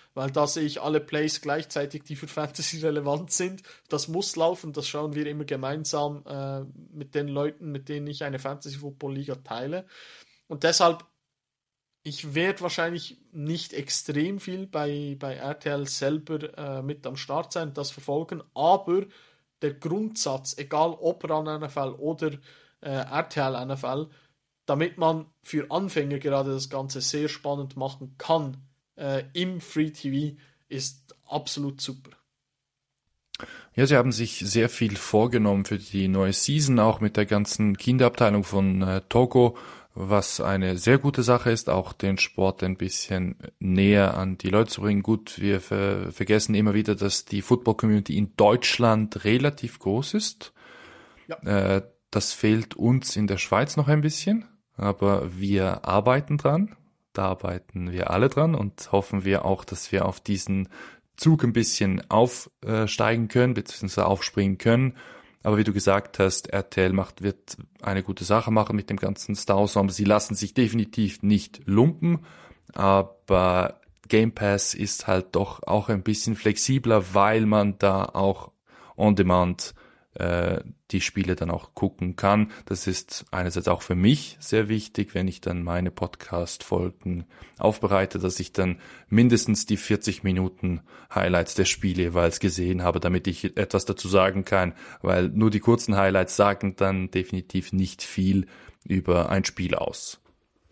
weil da sehe ich alle Plays gleichzeitig, die für Fantasy relevant sind. Das muss laufen, das schauen wir immer gemeinsam äh, mit den Leuten, mit denen ich eine Fantasy-Football-Liga teile. Und deshalb, ich werde wahrscheinlich nicht extrem viel bei, bei R T L selber äh, mit am Start sein, das verfolgen, aber der Grundsatz, egal ob Run N F L oder äh, R T L N F L, damit man für Anfänger gerade das Ganze sehr spannend machen kann äh, im Free T V, ist absolut super. Ja, sie haben sich sehr viel vorgenommen für die neue Season, auch mit der ganzen Kinderabteilung von äh, Togo, was eine sehr gute Sache ist, auch den Sport ein bisschen näher an die Leute zu bringen. Gut, wir ver- vergessen immer wieder, dass die Football-Community in Deutschland relativ groß ist. Ja. Äh, das fehlt uns in der Schweiz noch ein bisschen, aber wir arbeiten dran. Da arbeiten wir alle dran und hoffen wir auch, dass wir auf diesen Zug ein bisschen aufsteigen können, beziehungsweise aufspringen können. Aber wie du gesagt hast, R T L macht, wird eine gute Sache machen mit dem ganzen Star Ensemble. Sie lassen sich definitiv nicht lumpen, aber Game Pass ist halt doch auch ein bisschen flexibler, weil man da auch on demand äh, die Spiele dann auch gucken kann. Das ist einerseits auch für mich sehr wichtig, wenn ich dann meine Podcast-Folgen aufbereite, dass ich dann mindestens die vierzig Minuten Highlights der Spiele jeweils gesehen habe, damit ich etwas dazu sagen kann, weil nur die kurzen Highlights sagen dann definitiv nicht viel über ein Spiel aus.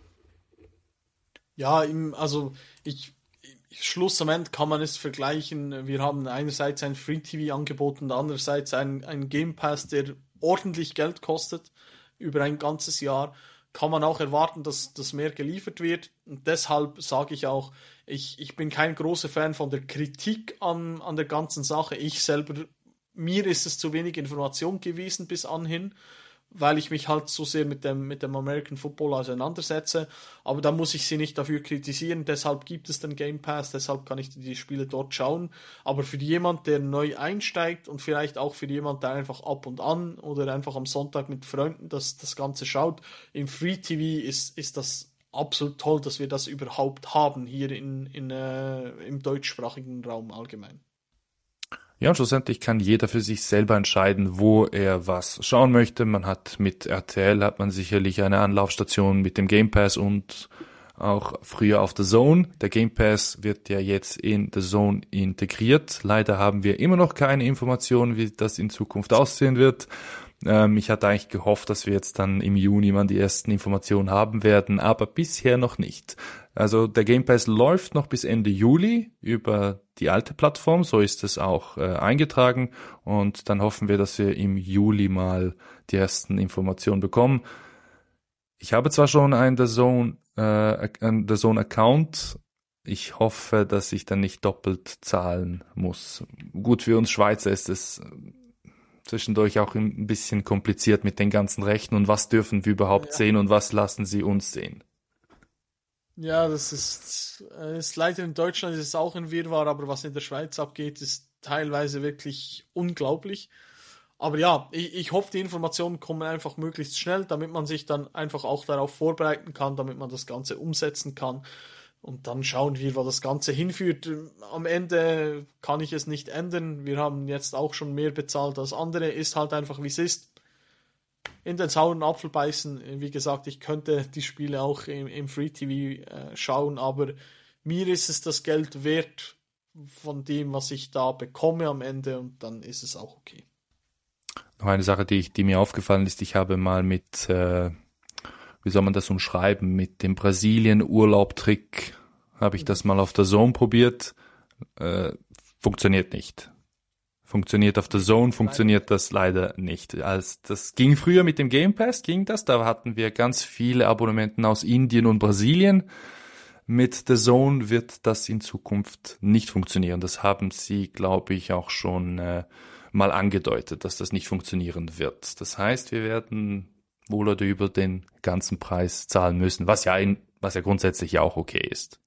Ja, im, also ich schlussendlich kann man es vergleichen. Wir haben einerseits ein Free-T V-Angebot und andererseits ein, ein Game Pass, der ordentlich Geld kostet über ein ganzes Jahr. Kann man auch erwarten, dass, dass mehr geliefert wird. Und deshalb sage ich auch, ich, ich bin kein großer Fan von der Kritik an, an der ganzen Sache. Ich selber, mir ist es zu wenig Information gewesen bis anhin, weil ich mich halt so sehr mit dem, mit dem American Football auseinandersetze. Aber da muss ich sie nicht dafür kritisieren. Deshalb gibt es den Game Pass, deshalb kann ich die Spiele dort schauen. Aber für jemand, der neu einsteigt und vielleicht auch für jemand, der einfach ab und an oder einfach am Sonntag mit Freunden das, das Ganze schaut, im Free T V ist, ist das absolut toll, dass wir das überhaupt haben hier in, in, äh, im deutschsprachigen Raum allgemein. Ja, und schlussendlich kann jeder für sich selber entscheiden, wo er was schauen möchte. Man hat mit R T L hat man sicherlich eine Anlaufstation mit dem Game Pass und auch früher auf The Zone. Der Game Pass wird ja jetzt in The Zone integriert. Leider haben wir immer noch keine Informationen, wie das in Zukunft aussehen wird. Ähm, ich hatte eigentlich gehofft, dass wir jetzt dann im Juni mal die ersten Informationen haben werden, aber bisher noch nicht. Also der Game Pass läuft noch bis Ende Juli über die alte Plattform, so ist es auch äh, eingetragen und dann hoffen wir, dass wir im Juli mal die ersten Informationen bekommen. Ich habe zwar schon einen The Zone, äh, einen The Zone Account, ich hoffe, dass ich dann nicht doppelt zahlen muss. Gut, für uns Schweizer ist es zwischendurch auch ein bisschen kompliziert mit den ganzen Rechten und was dürfen wir überhaupt ja. sehen und was lassen sie uns sehen. Ja, das ist, ist leider in Deutschland ist es auch ein Wirrwarr, aber was in der Schweiz abgeht, ist teilweise wirklich unglaublich. Aber ja, ich, ich hoffe, die Informationen kommen einfach möglichst schnell, damit man sich dann einfach auch darauf vorbereiten kann, damit man das Ganze umsetzen kann. Und dann schauen wir, wo das Ganze hinführt. Am Ende kann ich es nicht ändern. Wir haben jetzt auch schon mehr bezahlt als andere. Ist halt einfach, wie es ist. In den sauren Apfel beißen. Wie gesagt, ich könnte die Spiele auch im, im Free-T V äh, schauen, aber mir ist es das Geld wert von dem, was ich da bekomme am Ende und dann ist es auch okay. Noch eine Sache, die, ich, die mir aufgefallen ist, ich habe mal mit... Äh wie soll man das umschreiben, mit dem Brasilien-Urlaub-Trick habe ich das mal auf der Zone probiert, äh, funktioniert nicht. Funktioniert auf der Zone, funktioniert das leider nicht. Als das ging früher mit dem Game Pass, ging das, da hatten wir ganz viele Abonnementen aus Indien und Brasilien. Mit der Zone wird das in Zukunft nicht funktionieren. Das haben sie, glaube ich, auch schon äh, mal angedeutet, dass das nicht funktionieren wird. Das heißt, wir werden wohl oder über den ganzen Preis zahlen müssen, was ja in, was ja grundsätzlich ja auch okay ist.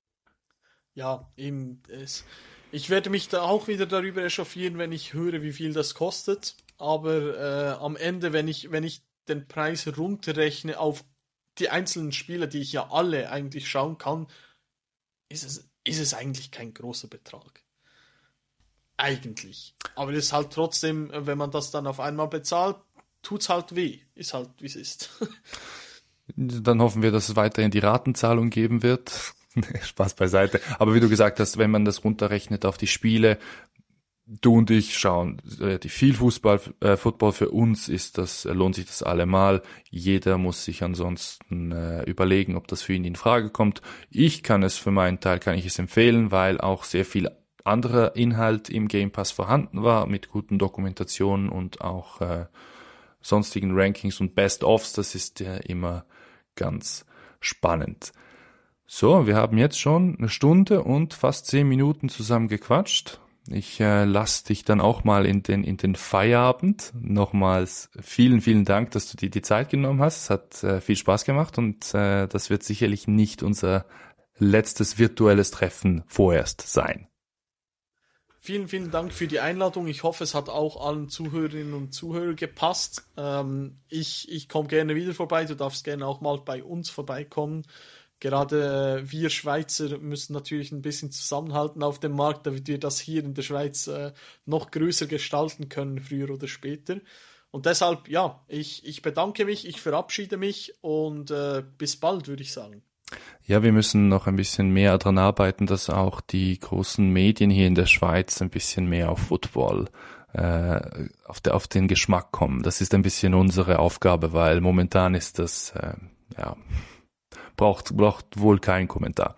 Ja, eben, es, ich werde mich da auch wieder darüber echauffieren, wenn ich höre, wie viel das kostet, aber äh, am Ende, wenn ich, wenn ich den Preis runterrechne auf die einzelnen Spiele, die ich ja alle eigentlich schauen kann, ist es ist es eigentlich kein großer Betrag. Eigentlich. Aber es ist halt trotzdem, wenn man das dann auf einmal bezahlt, tut's halt weh. Ist halt, wie es ist. Dann hoffen wir, dass es weiterhin die Ratenzahlung geben wird. Spaß beiseite. Aber wie du gesagt hast, wenn man das runterrechnet auf die Spiele, du und ich schauen relativ viel Fußball, äh, Football. Für uns ist das, lohnt sich das allemal. Jeder muss sich ansonsten äh, überlegen, ob das für ihn in Frage kommt. Ich kann es für meinen Teil, kann ich es empfehlen, weil auch sehr viel anderer Inhalt im Game Pass vorhanden war, mit guten Dokumentationen und auch äh, sonstigen Rankings und Best-ofs. Das ist ja immer ganz spannend. So, wir haben jetzt schon eine Stunde und fast zehn Minuten zusammen gequatscht. Ich äh, lasse dich dann auch mal in den in den Feierabend. Nochmals vielen, vielen Dank, dass du dir die Zeit genommen hast. Es hat äh, viel Spaß gemacht und äh, das wird sicherlich nicht unser letztes virtuelles Treffen vorerst sein. Vielen, vielen Dank für die Einladung. Ich hoffe, es hat auch allen Zuhörerinnen und Zuhörern gepasst. Ähm, ich ich komme gerne wieder vorbei. Du darfst gerne auch mal bei uns vorbeikommen. Gerade äh, wir Schweizer müssen natürlich ein bisschen zusammenhalten auf dem Markt, damit wir das hier in der Schweiz äh, noch größer gestalten können, früher oder später. Und deshalb, ja, ich, ich bedanke mich, ich verabschiede mich und äh, bis bald, würde ich sagen. Ja, wir müssen noch ein bisschen mehr daran arbeiten, dass auch die großen Medien hier in der Schweiz ein bisschen mehr auf Football, äh, auf, der, auf den Geschmack kommen. Das ist ein bisschen unsere Aufgabe, weil momentan ist das, äh, ja, braucht, braucht wohl keinen Kommentar.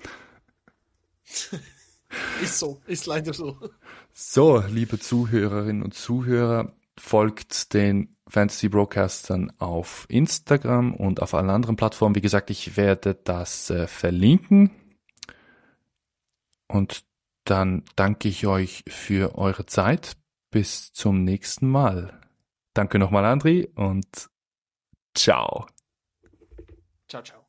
Ist so, ist leider so. So, liebe Zuhörerinnen und Zuhörer, folgt den Fantasy Broadcastern auf Instagram und auf allen anderen Plattformen. Wie gesagt, ich werde das äh, verlinken. Und dann danke ich euch für eure Zeit. Bis zum nächsten Mal. Danke nochmal, Andri, und ciao. Ciao, ciao.